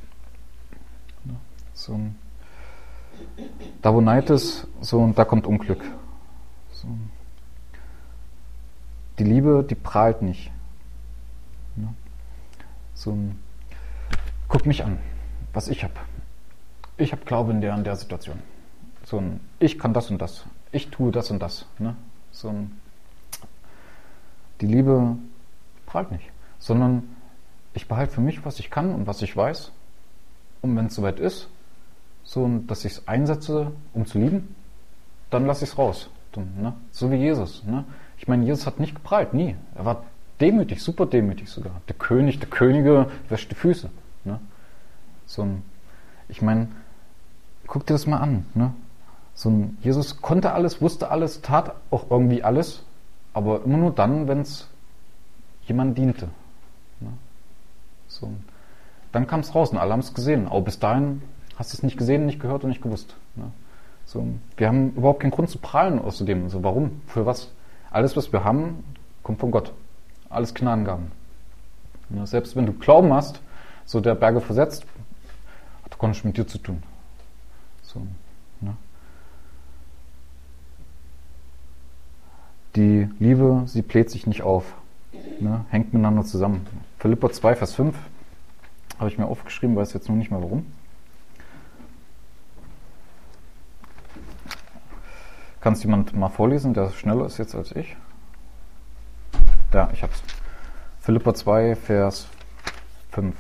Speaker 1: So, da wo Neid ist, so, und da kommt Unglück. So. Die Liebe, die prahlt nicht. So ein, guck mich an, was ich habe. Ich habe Glaube in der und der Situation. So ein, ich kann das und das. Ich tue das und das. Ne? So ein, die Liebe prahlt nicht, sondern ich behalte für mich, was ich kann und was ich weiß. Und wenn es soweit ist, so dass ich es einsetze, um zu lieben, dann lasse ich es raus. Ne? So wie Jesus. Ne? Ich meine, Jesus hat nicht geprahlt, nie. Er war demütig, super demütig sogar. Der König, der Könige wäscht die Füße. Ne? So ein, ich meine, guck dir das mal an. Ne? So ein, Jesus konnte alles, wusste alles, tat auch irgendwie alles, aber immer nur dann, wenn es jemand diente. Ne? So, dann kam es raus und alle haben es gesehen. Aber bis dahin hast du es nicht gesehen, nicht gehört und nicht gewusst. Ne? So, wir haben überhaupt keinen Grund zu prahlen außerdem. So, warum? Für was? Alles, was wir haben, kommt von Gott. Alles Gnadengaben. Ne? Selbst wenn du Glauben hast, so der Berge versetzt, hat gar nichts mit dir zu tun. So, ne? Die Liebe, sie bläht sich nicht auf. Ne? Hängt miteinander zusammen. Philipper zwei, Vers fünf habe ich mir aufgeschrieben, weiß jetzt nur nicht mehr warum. Kann es jemand mal vorlesen, der schneller ist jetzt als ich? Ja, ich hab's. Philipper zwei, Vers fünf.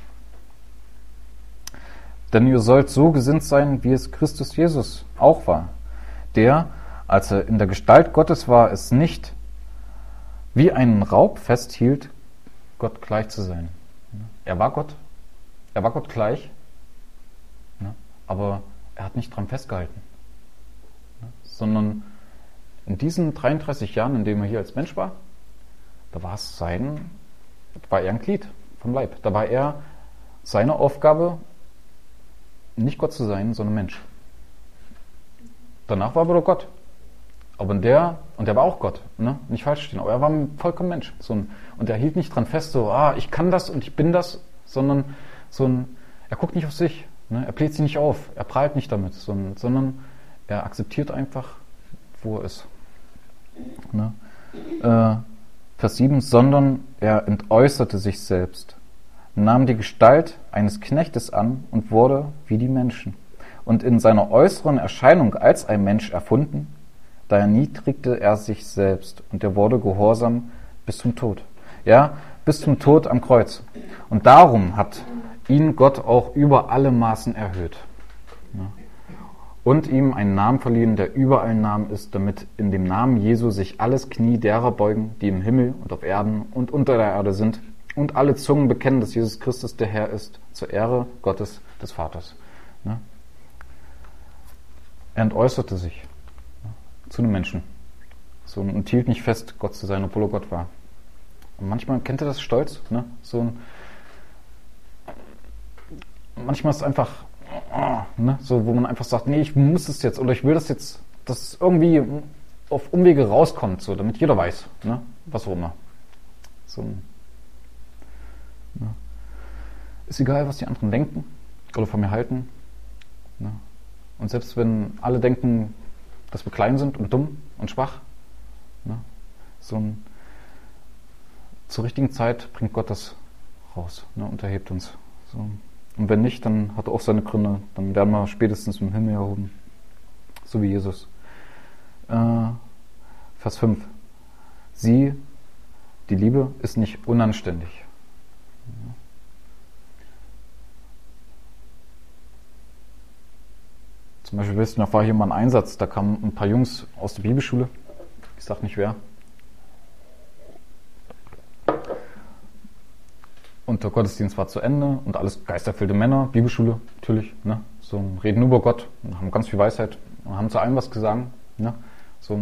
Speaker 1: Denn ihr sollt so gesinnt sein, wie es Christus Jesus auch war, der, als er in der Gestalt Gottes war, es nicht wie einen Raub festhielt, Gott gleich zu sein. Er war Gott, er war Gott gleich, aber er hat nicht dran festgehalten, sondern in diesen dreiunddreißig Jahren, in denen er hier als Mensch war, da war es sein, war er ein Glied vom Leib. Da war er seine Aufgabe, nicht Gott zu sein, sondern Mensch. Danach war er aber Gott. Aber der, und der war auch Gott, ne? Nicht falsch verstehen, aber er war ein vollkommen Mensch. So ein, und er hielt nicht dran fest, so, ah, ich kann das und ich bin das, sondern so ein, er guckt nicht auf sich, ne? Er bläht sich nicht auf, er prahlt nicht damit, so ein, sondern er akzeptiert einfach, wo er ist. Ne? Äh, Vers sieben, sondern er entäußerte sich selbst, nahm die Gestalt eines Knechtes an und wurde wie die Menschen. Und in seiner äußeren Erscheinung als ein Mensch erfunden, da erniedrigte er sich selbst und er wurde gehorsam bis zum Tod. Ja, bis zum Tod am Kreuz. Und darum hat ihn Gott auch über alle Maßen erhöht. Ja. Und ihm einen Namen verliehen, der über allen Namen ist, damit in dem Namen Jesu sich alles Knie derer beugen, die im Himmel und auf Erden und unter der Erde sind, und alle Zungen bekennen, dass Jesus Christus der Herr ist, zur Ehre Gottes des Vaters. Ja. Er entäußerte sich zu einem Menschen. So, und hielt nicht fest, Gott zu sein, obwohl er Gott war. Und manchmal, kennt ihr das, Stolz? Ne? So ein, manchmal ist es einfach, ne? So, wo man einfach sagt, nee, ich muss es jetzt, oder ich will das jetzt, dass es irgendwie auf Umwege rauskommt, so, damit jeder weiß, ne? Was auch immer. So ein, ne? Ist egal, was die anderen denken oder von mir halten. Ne? Und selbst wenn alle denken, dass wir klein sind und dumm und schwach, ne? So ein, zur richtigen Zeit bringt Gott das raus, ne? Und erhebt uns. So. Und wenn nicht, dann hat er auch seine Gründe, dann werden wir spätestens im Himmel erhoben, so wie Jesus. Äh, Vers fünf. Sie, die Liebe, ist nicht unanständig. Ja. Zum Beispiel, wisst ihr, da war hier mal ein Einsatz, da kamen ein paar Jungs aus der Bibelschule, ich sag nicht wer, und der Gottesdienst war zu Ende und alles geisterfüllte Männer, Bibelschule natürlich, ne? So reden nur über Gott und haben ganz viel Weisheit und haben zu allem was gesagt, ne? So,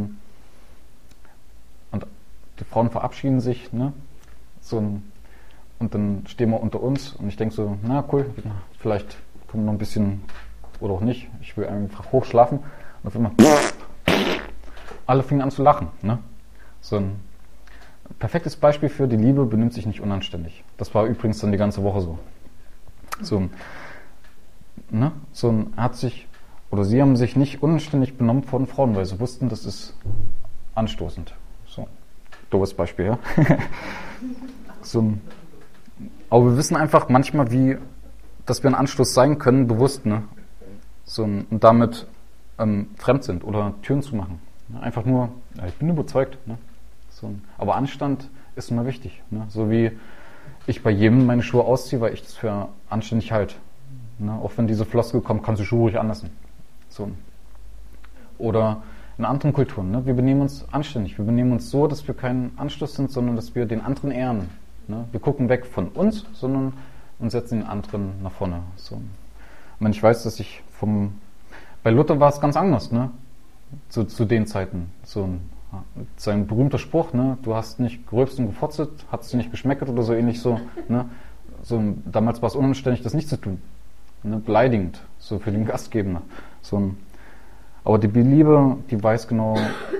Speaker 1: und die Frauen verabschieden sich, ne? So, und dann stehen wir unter uns und ich denke so, na cool, vielleicht kommen wir noch ein bisschen, oder auch nicht, ich will einfach hochschlafen und auf einmal alle fingen an zu lachen, ne? So ein perfektes Beispiel für die Liebe benimmt sich nicht unanständig. Das war übrigens dann die ganze Woche so. So, ne? So ein, hat sich, oder sie haben sich nicht unanständig benommen vor den Frauen, weil sie wussten, das ist anstoßend. So, doofes Beispiel, ja. So ein, Aber wir wissen einfach manchmal, wie, dass wir ein Anstoß sein können, bewusst, ne? So, und damit ähm, fremd sind oder Türen zu machen. Ne? Einfach nur, ja, ich bin überzeugt. Ne? So, aber Anstand ist immer wichtig. Ne? So wie ich bei jedem meine Schuhe ausziehe, weil ich das für anständig halte. Ne? Auch wenn diese Floskel kommt, kannst du Schuhe ruhig anlassen. So. Oder in anderen Kulturen. Ne? Wir benehmen uns anständig. Wir benehmen uns so, dass wir kein Anstoß sind, sondern dass wir den anderen ehren. Ne? Wir gucken weg von uns, sondern und setzen den anderen nach vorne. So. Und wenn ich weiß, dass ich vom... Bei Luther war es ganz anders, ne? Zu, zu den Zeiten. So ein, sein berühmter Spruch, ne? Du hast nicht gerülpst und gefotzt, hat es dir nicht geschmeckt oder so ähnlich so. Ne? So, damals war es unanständig, das nicht zu tun. Ne? Beleidigend, so für den Gastgeber. So ein, aber die Liebe, die weiß genau,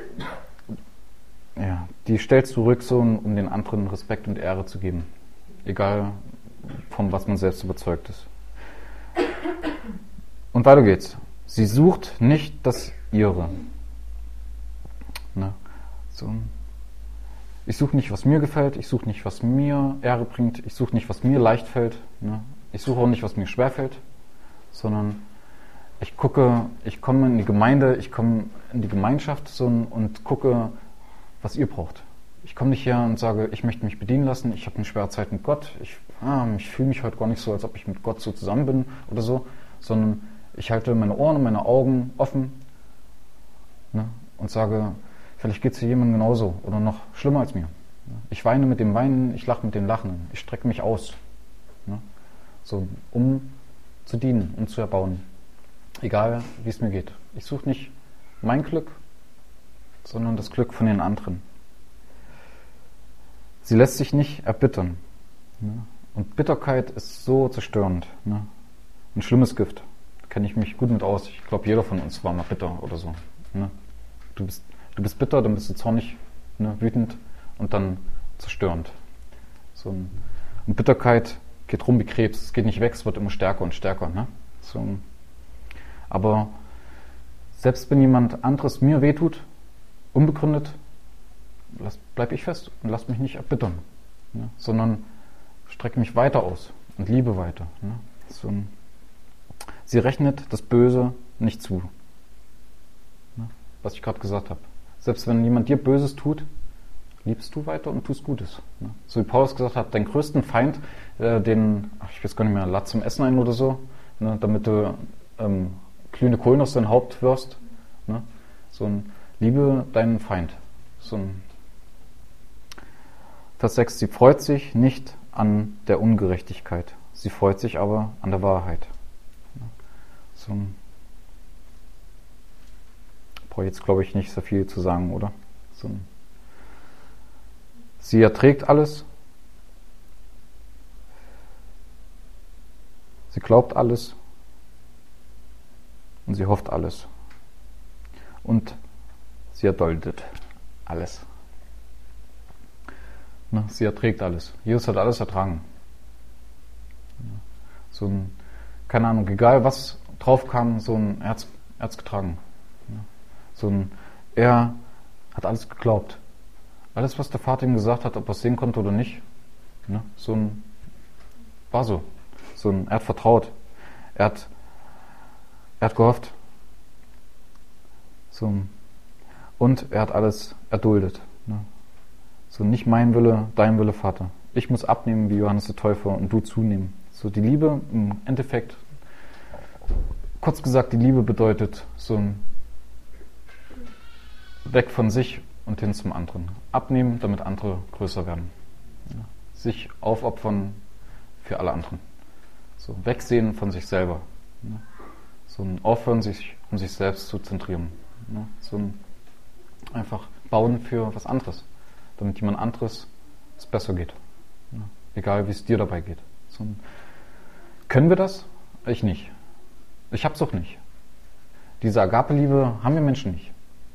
Speaker 1: ja, die stellt zurück, so, um den anderen Respekt und Ehre zu geben. Egal, von was man selbst überzeugt ist. Und weiter geht's. Sie sucht nicht das Ihre. Ne? So. Ich suche nicht, was mir gefällt. Ich suche nicht, was mir Ehre bringt. Ich suche nicht, was mir leicht fällt. Ne? Ich suche auch nicht, was mir schwer fällt. Sondern ich gucke, ich komme in die Gemeinde, ich komme in die Gemeinschaft so, und gucke, was ihr braucht. Ich komme nicht her und sage, ich möchte mich bedienen lassen. Ich habe eine schwere Zeit mit Gott. Ich, ah, ich fühle mich heute gar nicht so, als ob ich mit Gott so zusammen bin oder so. Sondern ich halte meine Ohren und meine Augen offen, ne, und sage, vielleicht geht es hier jemandem genauso oder noch schlimmer als mir. Ich weine mit dem Weinen, ich lache mit dem Lachen, ich strecke mich aus, ne, so, um zu dienen, um zu erbauen. Egal, wie es mir geht. Ich suche nicht mein Glück, sondern das Glück von den anderen. Sie lässt sich nicht erbittern. Ne, und Bitterkeit ist so zerstörend. Ne, ein schlimmes Gift. Kenne ich mich gut mit aus. Ich glaube, jeder von uns war mal bitter oder so. Ne? Du bist, du bist bitter, dann bist du zornig, ne, wütend und dann zerstörend. So ein, und Bitterkeit geht rum wie Krebs. Es geht nicht weg, es wird immer stärker und stärker. Ne? So ein, aber selbst wenn jemand anderes mir wehtut, unbegründet, lass, bleib ich fest und lass mich nicht erbittern. Ne? Sondern strecke mich weiter aus und liebe weiter. Ne? So ein, Sie rechnet das Böse nicht zu. Was ich gerade gesagt habe. Selbst wenn jemand dir Böses tut, liebst du weiter und tust Gutes. So wie Paulus gesagt hat, deinen größten Feind, äh, den, ach, ich weiß gar nicht mehr, lad zum Essen ein oder so, ne, damit du ähm, glühende Kohlen aus deinem Haupt wirst. Ne? So ein, liebe deinen Feind. So ein Vers sechs, sie freut sich nicht an der Ungerechtigkeit, sie freut sich aber an der Wahrheit. So, brauche jetzt, glaube ich, nicht so viel zu sagen, oder? So, sie erträgt alles. Sie glaubt alles. Und sie hofft alles. Und sie erduldet alles. Ne? Sie erträgt alles. Jesus hat alles ertragen. So ein, keine Ahnung, egal was drauf kam, so ein Herz, Herz getragen. So ein, er hat alles geglaubt. Alles, was der Vater ihm gesagt hat, ob er es sehen konnte oder nicht, ne, so ein, war so. So ein, er hat vertraut. Er hat, er hat gehofft. So ein, und er hat alles erduldet. Ne. So nicht mein Wille, dein Wille, Vater. Ich muss abnehmen wie Johannes der Täufer und du zunehmen. So die Liebe im Endeffekt, kurz gesagt, die Liebe bedeutet so ein weg von sich und hin zum anderen. Abnehmen, damit andere größer werden. Ja. Sich aufopfern für alle anderen. So wegsehen von sich selber. Ja. So ein Aufhören, sich um sich selbst zu zentrieren. Ja. So ein einfach bauen für was anderes. Damit jemand anderes es besser geht. Ja. Egal, wie es dir dabei geht. So ein, können wir das? Ich nicht. Ich hab's auch nicht. Diese Agape-Liebe haben wir Menschen nicht.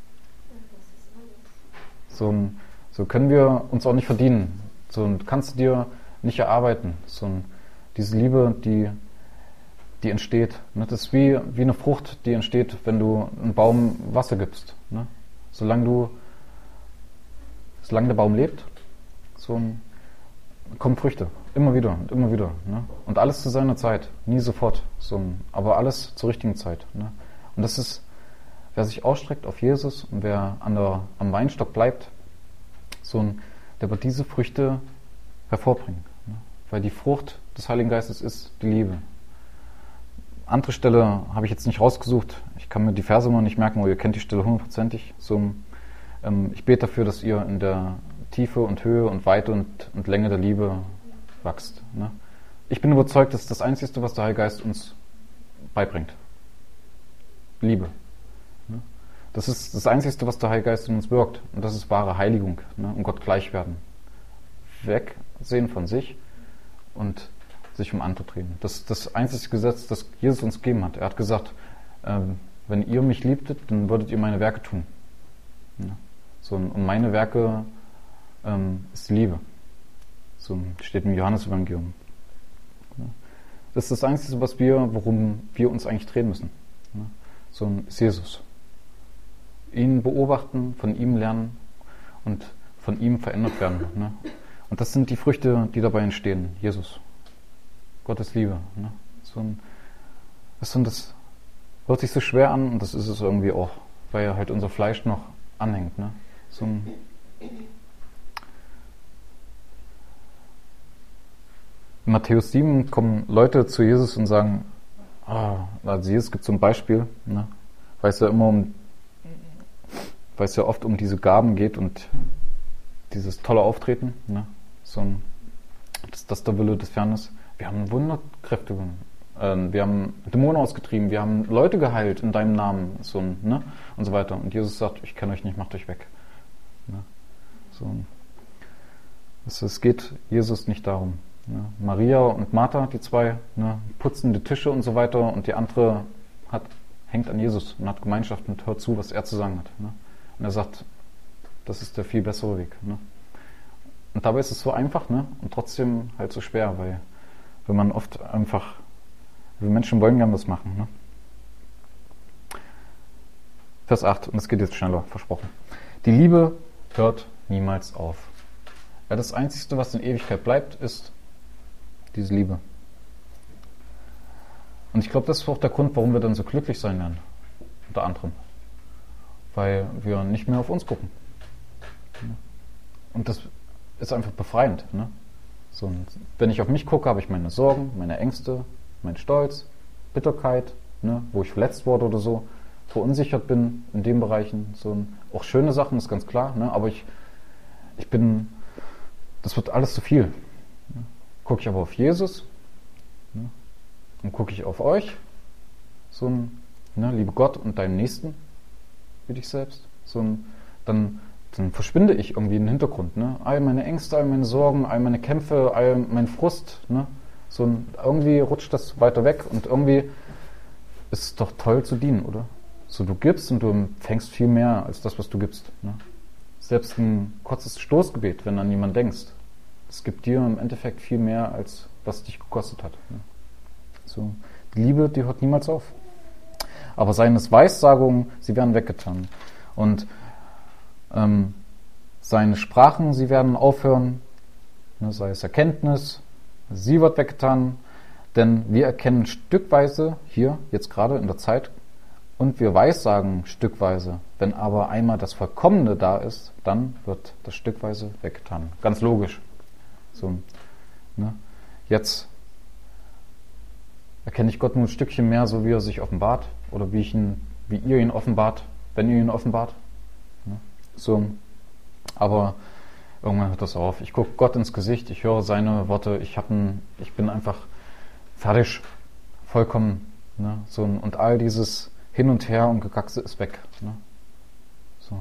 Speaker 1: So, so können wir uns auch nicht verdienen. So kannst du dir nicht erarbeiten. So diese Liebe, die, die entsteht. Ne? Das ist wie, wie eine Frucht, die entsteht, wenn du einem Baum Wasser gibst. Ne? Solange du, solange der Baum lebt, so kommen Früchte. Immer wieder und immer wieder. Ne? Und alles zu seiner Zeit, nie sofort. So, aber alles zur richtigen Zeit. Ne? Und das ist, wer sich ausstreckt auf Jesus und wer an der, am Weinstock bleibt, so ein, der wird diese Früchte hervorbringen. Ne? Weil die Frucht des Heiligen Geistes ist die Liebe. Andere Stelle habe ich jetzt nicht rausgesucht. Ich kann mir die Verse mal nicht merken, aber ihr kennt die Stelle hundertprozentig. So, ähm, ich bete dafür, dass ihr in der Tiefe und Höhe und Weite und, und Länge der Liebe wächst. Ne? Ich bin überzeugt, das ist das Einzige, was der Heilige Geist uns beibringt. Liebe. Ne? Das ist das Einzige, was der Heilige Geist in uns wirkt. Und das ist wahre Heiligung. Ne? Und Gott gleich werden. Wegsehen von sich und sich um andere drehen. Das ist das einzige Gesetz, das Jesus uns gegeben hat. Er hat gesagt, ähm, wenn ihr mich liebtet, dann würdet ihr meine Werke tun. Ja. So, und meine Werke ähm, ist die Liebe. So steht im Johannesevangelium. Ja. Das ist das Einzige, was wir, worum wir uns eigentlich drehen müssen. Ja. So ist Jesus. Ihn beobachten, von ihm lernen und von ihm verändert werden. Ne? Und das sind die Früchte, die dabei entstehen. Jesus. Gottes Liebe. Ne? So ein, das, und das hört sich so schwer an und das ist es irgendwie auch, weil ja halt unser Fleisch noch anhängt. Ne? So ein, in Matthäus sieben kommen Leute zu Jesus und sagen, ah, also Jesus gibt so ein Beispiel, ne? Weil es ja immer um, weil es ja oft um diese Gaben geht und dieses tolle Auftreten, ne? So ein, dass das der Wille des Herrn ist. Wir haben Wunderkräfte, äh, wir haben Dämonen ausgetrieben, wir haben Leute geheilt in deinem Namen, so, ne? Und so weiter. Und Jesus sagt, ich kenne euch nicht, macht euch weg. Ne? So. Also es geht Jesus nicht darum. Ne? Maria und Martha, die zwei, ne, putzen die Tische und so weiter und die andere hat, hängt an Jesus und hat Gemeinschaft und hört zu, was er zu sagen hat. Ne? Und er sagt, das ist der viel bessere Weg. Ne? Und dabei ist es so einfach, ne? Und trotzdem halt so schwer, weil wenn man oft einfach, wir Menschen wollen gern was machen. Ne? Vers acht, und es geht jetzt schneller, versprochen. Die Liebe hört niemals auf. Ja, das Einzige, was in Ewigkeit bleibt, ist diese Liebe. Und ich glaube, das ist auch der Grund, warum wir dann so glücklich sein werden. Unter anderem. Weil wir nicht mehr auf uns gucken. Und das ist einfach befreiend. Ne? So, wenn ich auf mich gucke, habe ich meine Sorgen, meine Ängste, meinen Stolz, Bitterkeit, ne, wo ich verletzt wurde oder so, verunsichert bin in den Bereichen. So, auch schöne Sachen, ist ganz klar, ne, aber ich, ich bin, das wird alles zu viel. Ne. Gucke ich aber auf Jesus, ne, und gucke ich auf euch, so ein, ne, liebe Gott und deinen Nächsten, wie dich selbst, so ein, dann dann verschwinde ich irgendwie in den Hintergrund. Ne? All meine Ängste, all meine Sorgen, all meine Kämpfe, all mein Frust. Ne? So ein, irgendwie rutscht das weiter weg und irgendwie ist es doch toll zu dienen, oder? So, du gibst und du empfängst viel mehr als das, was du gibst. Ne? Selbst ein kurzes Stoßgebet, wenn an jemanden denkst, es gibt dir im Endeffekt viel mehr, als was es dich gekostet hat. Ne? So, die Liebe, die hört niemals auf. Aber seines Weissagungen, sie werden weggetan. Und Ähm, seine Sprachen, sie werden aufhören, ne, sei es Erkenntnis, sie wird weggetan, denn wir erkennen stückweise hier, jetzt gerade in der Zeit, und wir weissagen stückweise. Wenn aber einmal das Vollkommene da ist, dann wird das stückweise weggetan. Ganz logisch. So, ne? Jetzt erkenne ich Gott nur ein Stückchen mehr, so wie er sich offenbart, oder wie, ich ihn, wie ihr ihn offenbart, wenn ihr ihn offenbart. So, aber irgendwann hört das auf. Ich gucke Gott ins Gesicht, ich höre seine Worte, ich, hab ein, ich bin einfach fertig, vollkommen. Ne? So, und all dieses Hin und Her und Gegackse ist weg. Ne? So.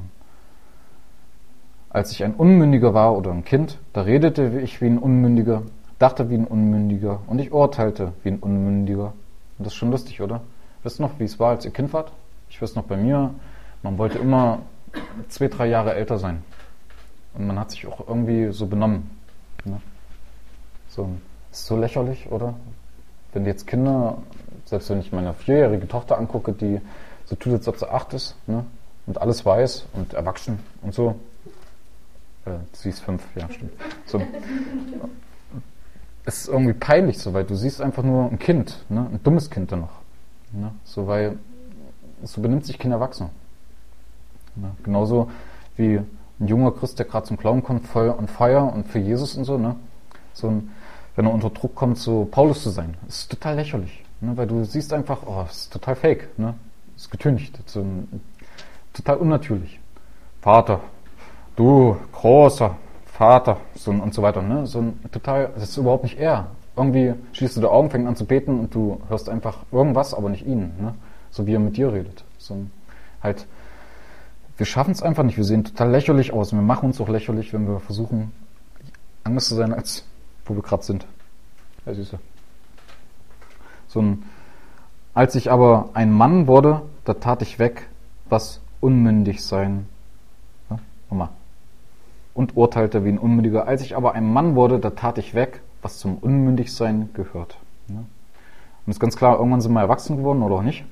Speaker 1: Als ich ein Unmündiger war oder ein Kind, da redete ich wie ein Unmündiger, dachte wie ein Unmündiger und ich urteilte wie ein Unmündiger. Und das ist schon lustig, oder? Wisst ihr noch, wie es war, als ihr Kind wart? Ich weiß noch bei mir, man wollte immer zwei, drei Jahre älter sein. Und man hat sich auch irgendwie so benommen. Ne? So, ist so lächerlich, oder? Wenn jetzt Kinder, selbst wenn ich meine vierjährige Tochter angucke, die so tut, als ob sie acht ist, ne? Und alles weiß und erwachsen und so. Äh, sie ist fünf, ja, stimmt. So. es ist irgendwie peinlich so, weil du siehst einfach nur ein Kind, ne? Ein dummes Kind dann noch. Ne? So, weil so benimmt sich kein Erwachsener. Ne? Genauso wie ein junger Christ, der gerade zum Glauben kommt, voll on fire und für Jesus und so, ne? So ein, wenn er unter Druck kommt, so Paulus zu sein, ist total lächerlich. Ne? Weil du siehst einfach, oh, das ist total fake, ne? Das ist getüncht, das ist so ein, total unnatürlich. Vater, du großer Vater, so ein, und so weiter, ne? So ein total, das ist überhaupt nicht er. Irgendwie schließt du die Augen, fängst an zu beten und du hörst einfach irgendwas, aber nicht ihn, ne? So wie er mit dir redet. So ein, halt, wir schaffen es einfach nicht, wir sehen total lächerlich aus und wir machen uns auch lächerlich, wenn wir versuchen, anders zu sein, als wo wir gerade sind. Ja, Süße. So ein, als ich aber ein Mann wurde, da tat ich weg, was unmündig sein. Ja, nochmal. Und urteilte wie ein Unmündiger. Als ich aber ein Mann wurde, da tat ich weg, was zum Unmündigsein gehört. Ja. Und ist ganz klar, irgendwann sind wir erwachsen geworden oder auch nicht.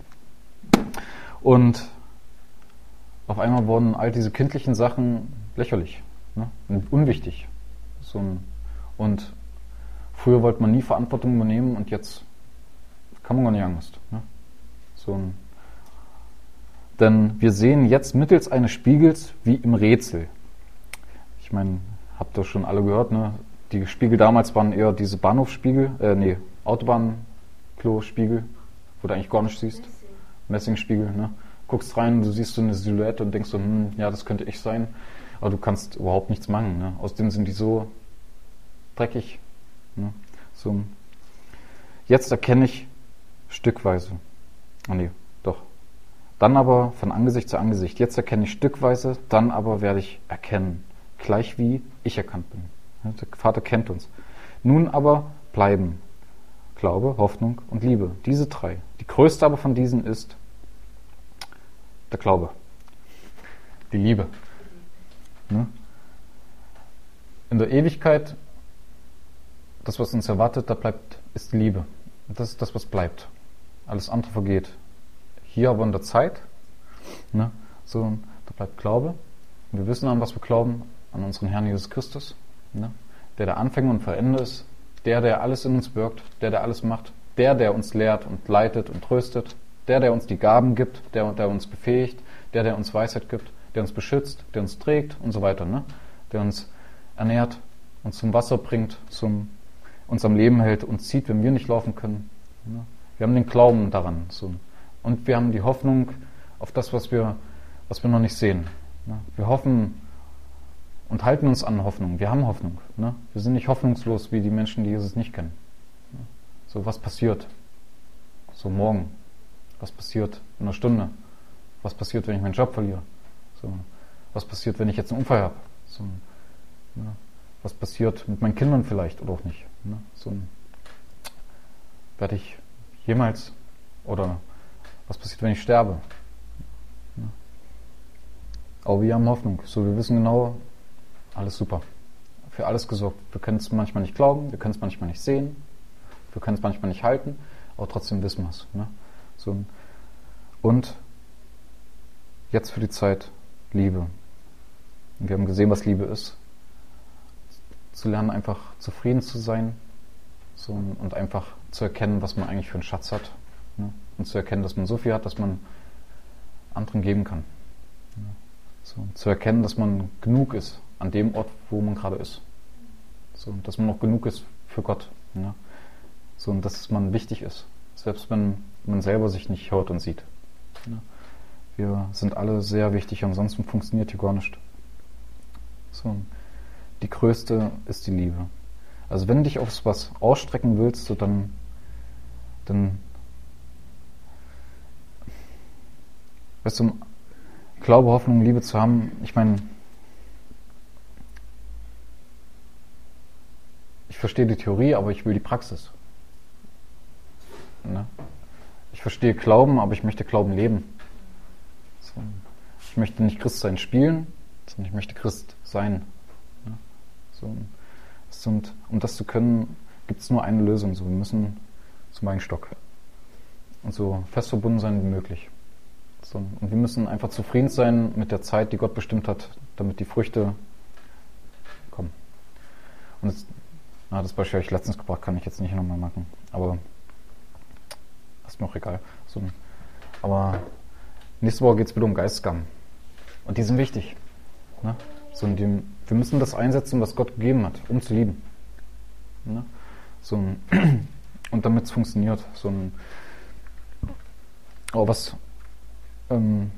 Speaker 1: Und auf einmal wurden all diese kindlichen Sachen lächerlich, ne? Und unwichtig. So ein, und früher wollte man nie Verantwortung übernehmen und jetzt kann man gar nicht Angst. Ne? So ein, denn wir sehen jetzt mittels eines Spiegels wie im Rätsel. Ich meine, habt ihr schon alle gehört, ne? Die Spiegel damals waren eher diese Bahnhofsspiegel, äh, nee, Autobahnklo-Spiegel, wo du eigentlich gar nicht siehst. Messingspiegel, ne? Guckst rein, du siehst so eine Silhouette und denkst so, hm, ja, das könnte ich sein. Aber du kannst überhaupt nichts machen, ne? Außerdem sind die so dreckig. Ne? So. Jetzt erkenne ich stückweise. Oh nee, doch. Dann aber von Angesicht zu Angesicht. Jetzt erkenne ich stückweise, dann aber werde ich erkennen. Gleich wie ich erkannt bin. Der Vater kennt uns. Nun aber bleiben Glaube, Hoffnung und Liebe. Diese drei. Die größte aber von diesen ist der Glaube. Die Liebe. Ne? In der Ewigkeit, das, was uns erwartet, da bleibt, ist die Liebe. Und das ist das, was bleibt. Alles andere vergeht. Hier aber in der Zeit, ne, so, da bleibt Glaube. Und wir wissen, an was wir glauben, an unseren Herrn Jesus Christus, ne, der der Anfänger und Vollender ist, der, der alles in uns wirkt, der, der alles macht, der, der uns lehrt und leitet und tröstet, der, der uns die Gaben gibt, der, der uns befähigt, der, der uns Weisheit gibt, der uns beschützt, der uns trägt und so weiter, ne, der uns ernährt, uns zum Wasser bringt, zum uns am Leben hält, uns zieht, wenn wir nicht laufen können. Ne. Wir haben den Glauben daran, so. Und wir haben die Hoffnung auf das, was wir, was wir noch nicht sehen. Ne. Wir hoffen und halten uns an Hoffnung. Wir haben Hoffnung. Ne? Wir sind nicht hoffnungslos wie die Menschen, die Jesus nicht kennen. So, was passiert? So morgen. Was passiert in einer Stunde? Was passiert, wenn ich meinen Job verliere? So, was passiert, wenn ich jetzt einen Unfall habe? So, ne? Was passiert mit meinen Kindern vielleicht oder auch nicht? Ne? So, werde ich jemals, oder was passiert, wenn ich sterbe? Ne? Aber wir haben Hoffnung. So, wir wissen genau, alles super. Für alles gesorgt. Wir können es manchmal nicht glauben, wir können es manchmal nicht sehen, wir können es manchmal nicht halten, aber trotzdem wissen wir es. Ne? So, und jetzt für die Zeit Liebe. Und wir haben gesehen, was Liebe ist. Zu lernen, einfach zufrieden zu sein, so, und einfach zu erkennen, was man eigentlich für einen Schatz hat. Ne? Und zu erkennen, dass man so viel hat, dass man anderen geben kann. Ne? So, zu erkennen, dass man genug ist an dem Ort, wo man gerade ist. So, dass man noch genug ist für Gott. Ne? So, und dass man wichtig ist. Selbst wenn man selber sich nicht hört und sieht. Ne? Wir sind alle sehr wichtig, ansonsten funktioniert hier gar nicht. So, die größte ist die Liebe. Also wenn du dich auf was ausstrecken willst, so dann, dann weißt du, Glaube, Hoffnung, Liebe zu haben, ich meine, ich verstehe die Theorie, aber ich will die Praxis. Ne? Ich verstehe Glauben, aber ich möchte Glauben leben. So. Ich möchte nicht Christ sein spielen, sondern ich möchte Christ sein. Ne? So. Und um das zu können, gibt es nur eine Lösung. So, wir müssen zum Weinstock und so fest verbunden sein wie möglich. So, und wir müssen einfach zufrieden sein mit der Zeit, die Gott bestimmt hat, damit die Früchte kommen. Und es, Ah, das Beispiel habe ich letztens gebracht, kann ich jetzt nicht nochmal machen. Aber ist mir auch egal. So, aber nächste Woche geht es wieder um Geistesgaben. Und die sind wichtig. Ne? So, die, wir müssen das einsetzen, was Gott gegeben hat, um zu lieben. Ne? So, und damit es funktioniert. So ein, oh, was. Ähm,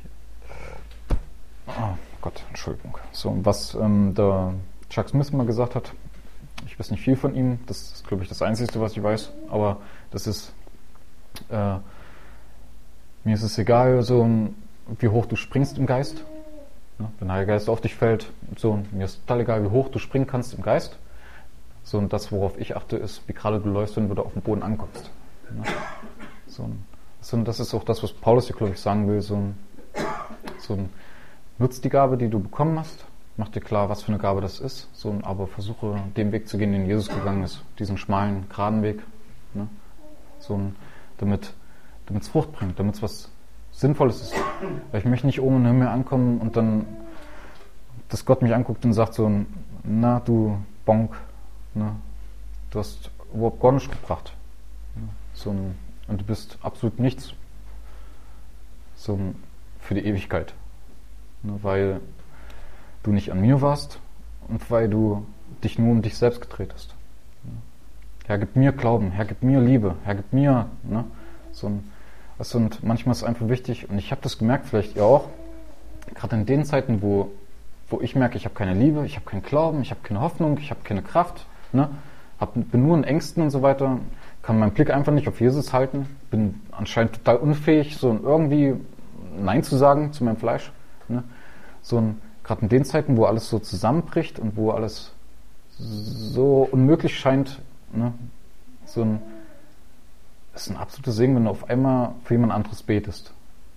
Speaker 1: oh Gott, Entschuldigung. So, was ähm, der Chuck Smith mal gesagt hat, ich weiß nicht viel von ihm, das ist, glaube ich, das Einzige, was ich weiß, aber das ist, äh, mir ist es egal, so, wie hoch du springst im Geist. Ja, wenn der Geist auf dich fällt, so, mir ist total egal, wie hoch du springen kannst im Geist. So, und das, worauf ich achte, ist, wie gerade du läufst, wenn du da auf dem Boden ankommst. Ja, so, so, und das ist auch das, was Paulus hier, glaube ich, sagen will, so, so, nutz die Gabe, die du bekommen hast, mach dir klar, was für eine Gabe das ist, so, aber versuche, den Weg zu gehen, den Jesus gegangen ist, diesen schmalen, geraden Weg, ne? So, damit damit es Frucht bringt, damit es was Sinnvolles ist. Weil ich möchte nicht oben im Himmel ankommen und dann, dass Gott mich anguckt und sagt so, na du Bonk, ne? Du hast überhaupt gar nichts gebracht. So, und du bist absolut nichts. So, für die Ewigkeit. Ne? Weil du nicht an mir warst und weil du dich nur um dich selbst gedreht hast. Herr, gib mir Glauben, Herr, gib mir Liebe, Herr, gib mir, ne? So ein, also, und manchmal ist es einfach wichtig, und ich habe das gemerkt, vielleicht ihr auch, gerade in den Zeiten, wo, wo ich merke, ich habe keine Liebe, ich habe keinen Glauben, ich habe keine Hoffnung, ich habe keine Kraft, ne? Hab, bin nur in Ängsten und so weiter, kann meinen Blick einfach nicht auf Jesus halten, bin anscheinend total unfähig, so irgendwie Nein zu sagen zu meinem Fleisch. Ne? So ein, gerade in den Zeiten, wo alles so zusammenbricht und wo alles so unmöglich scheint, ne? So ein, das ist ein absoluter Segen, wenn du auf einmal für jemand anderes betest.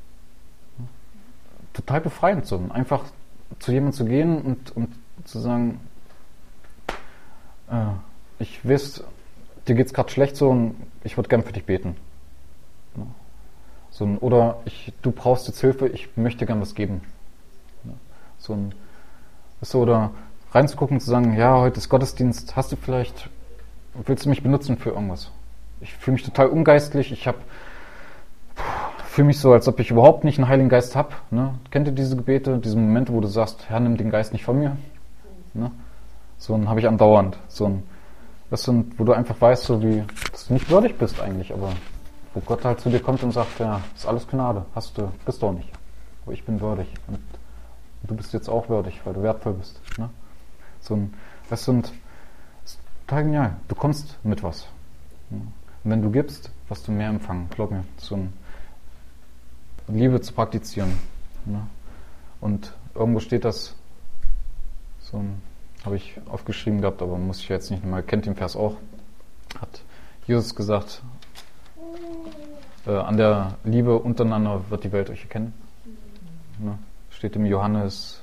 Speaker 1: Total befreiend, so einfach zu jemandem zu gehen und, und zu sagen, äh, ich weiß, dir geht's gerade schlecht so und ich würde gern für dich beten. So, oder ich, du brauchst jetzt Hilfe, ich möchte gern was geben. So ein, so, oder reinzugucken und zu sagen, ja, heute ist Gottesdienst, hast du vielleicht, willst du mich benutzen für irgendwas? Ich fühle mich total ungeistlich, ich habe fühle mich so, als ob ich überhaupt nicht einen Heiligen Geist habe. Ne? Kennt ihr diese Gebete, diese Momente, wo du sagst, Herr, nimm den Geist nicht von mir? Ne? So einen habe ich andauernd. So ein, das sind, wo du einfach weißt, so wie, dass du nicht würdig bist eigentlich, aber wo Gott halt zu dir kommt und sagt, ja, ist alles Gnade, hast du, bist du auch nicht. Aber ich bin würdig. Und du bist jetzt auch würdig, weil du wertvoll bist. Ne? So ein, das sind, das ist total genial. Du kommst mit was. Ne? Und wenn du gibst, wirst du mehr empfangen. Glaub mir, so ein Liebe zu praktizieren. Ne? Und irgendwo steht das, so ein, habe ich aufgeschrieben gehabt, aber muss ich jetzt nicht nochmal, kennt den Vers auch, hat Jesus gesagt, äh, an der Liebe untereinander wird die Welt euch erkennen. Ne? Steht im Johannes,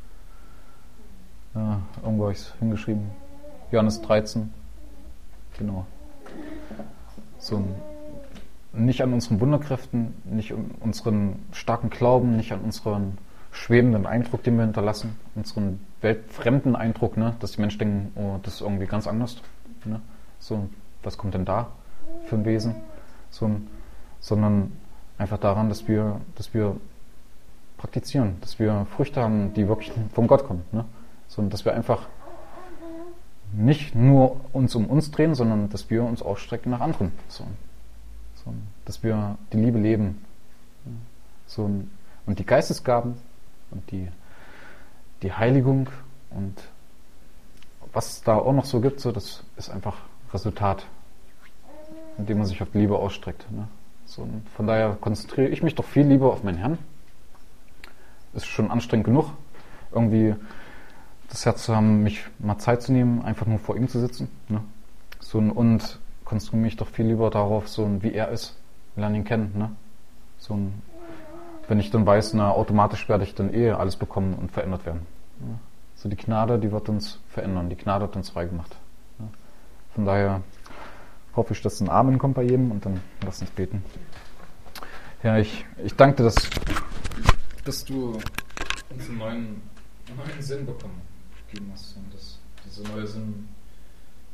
Speaker 1: ja, irgendwo habe ich es hingeschrieben, Johannes dreizehn, genau. So ein, nicht an unseren Wunderkräften, nicht an unseren starken Glauben, nicht an unseren schwebenden Eindruck, den wir hinterlassen, unseren weltfremden Eindruck, ne, dass die Menschen denken, oh, das ist irgendwie ganz anders. Ne? So, was kommt denn da für ein Wesen? So, sondern einfach daran, dass wir, dass wir praktizieren, dass wir Früchte haben, die wirklich von Gott kommen. Ne? So, dass wir einfach nicht nur uns um uns drehen, sondern dass wir uns ausstrecken nach anderen. So. So, dass wir die Liebe leben. So, und die Geistesgaben und die, die Heiligung und was es da auch noch so gibt, so, das ist einfach Resultat, indem man sich auf die Liebe ausstreckt. Ne? So, von daher konzentriere ich mich doch viel lieber auf meinen Herrn. Ist schon anstrengend genug, irgendwie das Herz zu haben, mich mal Zeit zu nehmen, einfach nur vor ihm zu sitzen. Ne? So, und konzentriere mich doch viel lieber darauf, so wie er ist, lerne ihn kennen. Ne? So, wenn ich dann weiß, na, automatisch werde ich dann eh alles bekommen und verändert werden. Ja? So die Gnade, die wird uns verändern, die Gnade hat uns frei gemacht. Ja? Von daher hoffe ich, dass ein Amen kommt bei jedem und dann lass uns beten. Ja, ich, ich danke dir, dass, dass du uns einen neuen, einen neuen Sinn bekommen gegeben hast und dass dieser neue Sinn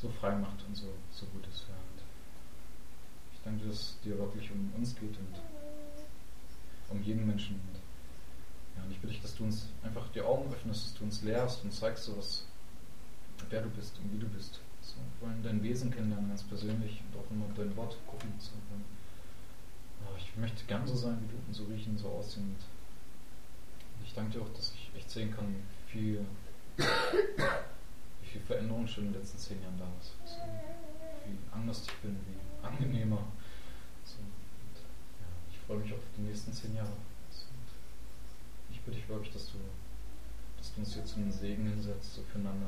Speaker 1: so frei macht und so, so gut ist. Ja. Und ich danke, dass es dir wirklich um uns geht und um jeden Menschen. Und, ja, und ich bitte dich, dass du uns einfach die Augen öffnest, dass du uns lehrst und zeigst, so was, wer du bist und wie du bist. So, wir wollen dein Wesen kennenlernen, ganz persönlich, und auch immer dein Wort gucken. So, und, ja, ich möchte gern so sein wie du und so riechen, so aussehen. Und ich danke dir auch, dass ich echt sehen kann, wie viel, wie viel Veränderung schon in den letzten zehn Jahren da ist. So, wie anders ich bin, wie angenehmer. So, und, ja, ich freue mich auf die nächsten zehn Jahre. So, ich bitte dich wirklich, dass du, dass du uns hier zum Segen hinsetzt, so füreinander.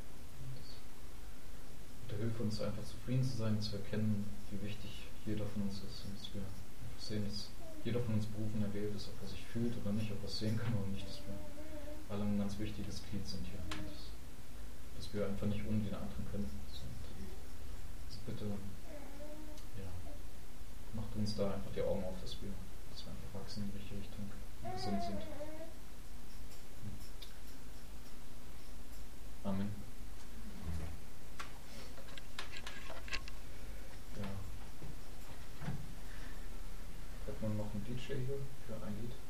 Speaker 1: Mit der Hilfe uns einfach zufrieden zu sein, zu erkennen, wie wichtig jeder von uns ist und dass wir einfach sehen, dass jeder von uns berufen erwählt ist, ob er sich fühlt oder nicht, ob er es sehen kann oder nicht, dass wir alle ein ganz wichtiges Glied sind hier. Und dass, dass wir einfach nicht ohne den anderen können. Also bitte, ja, macht uns da einfach die Augen auf, dass wir, dass wir einfach wachsen in die richtige Richtung und gesund sind. Amen. Ja. Hat man noch einen D J hier für ein Lied?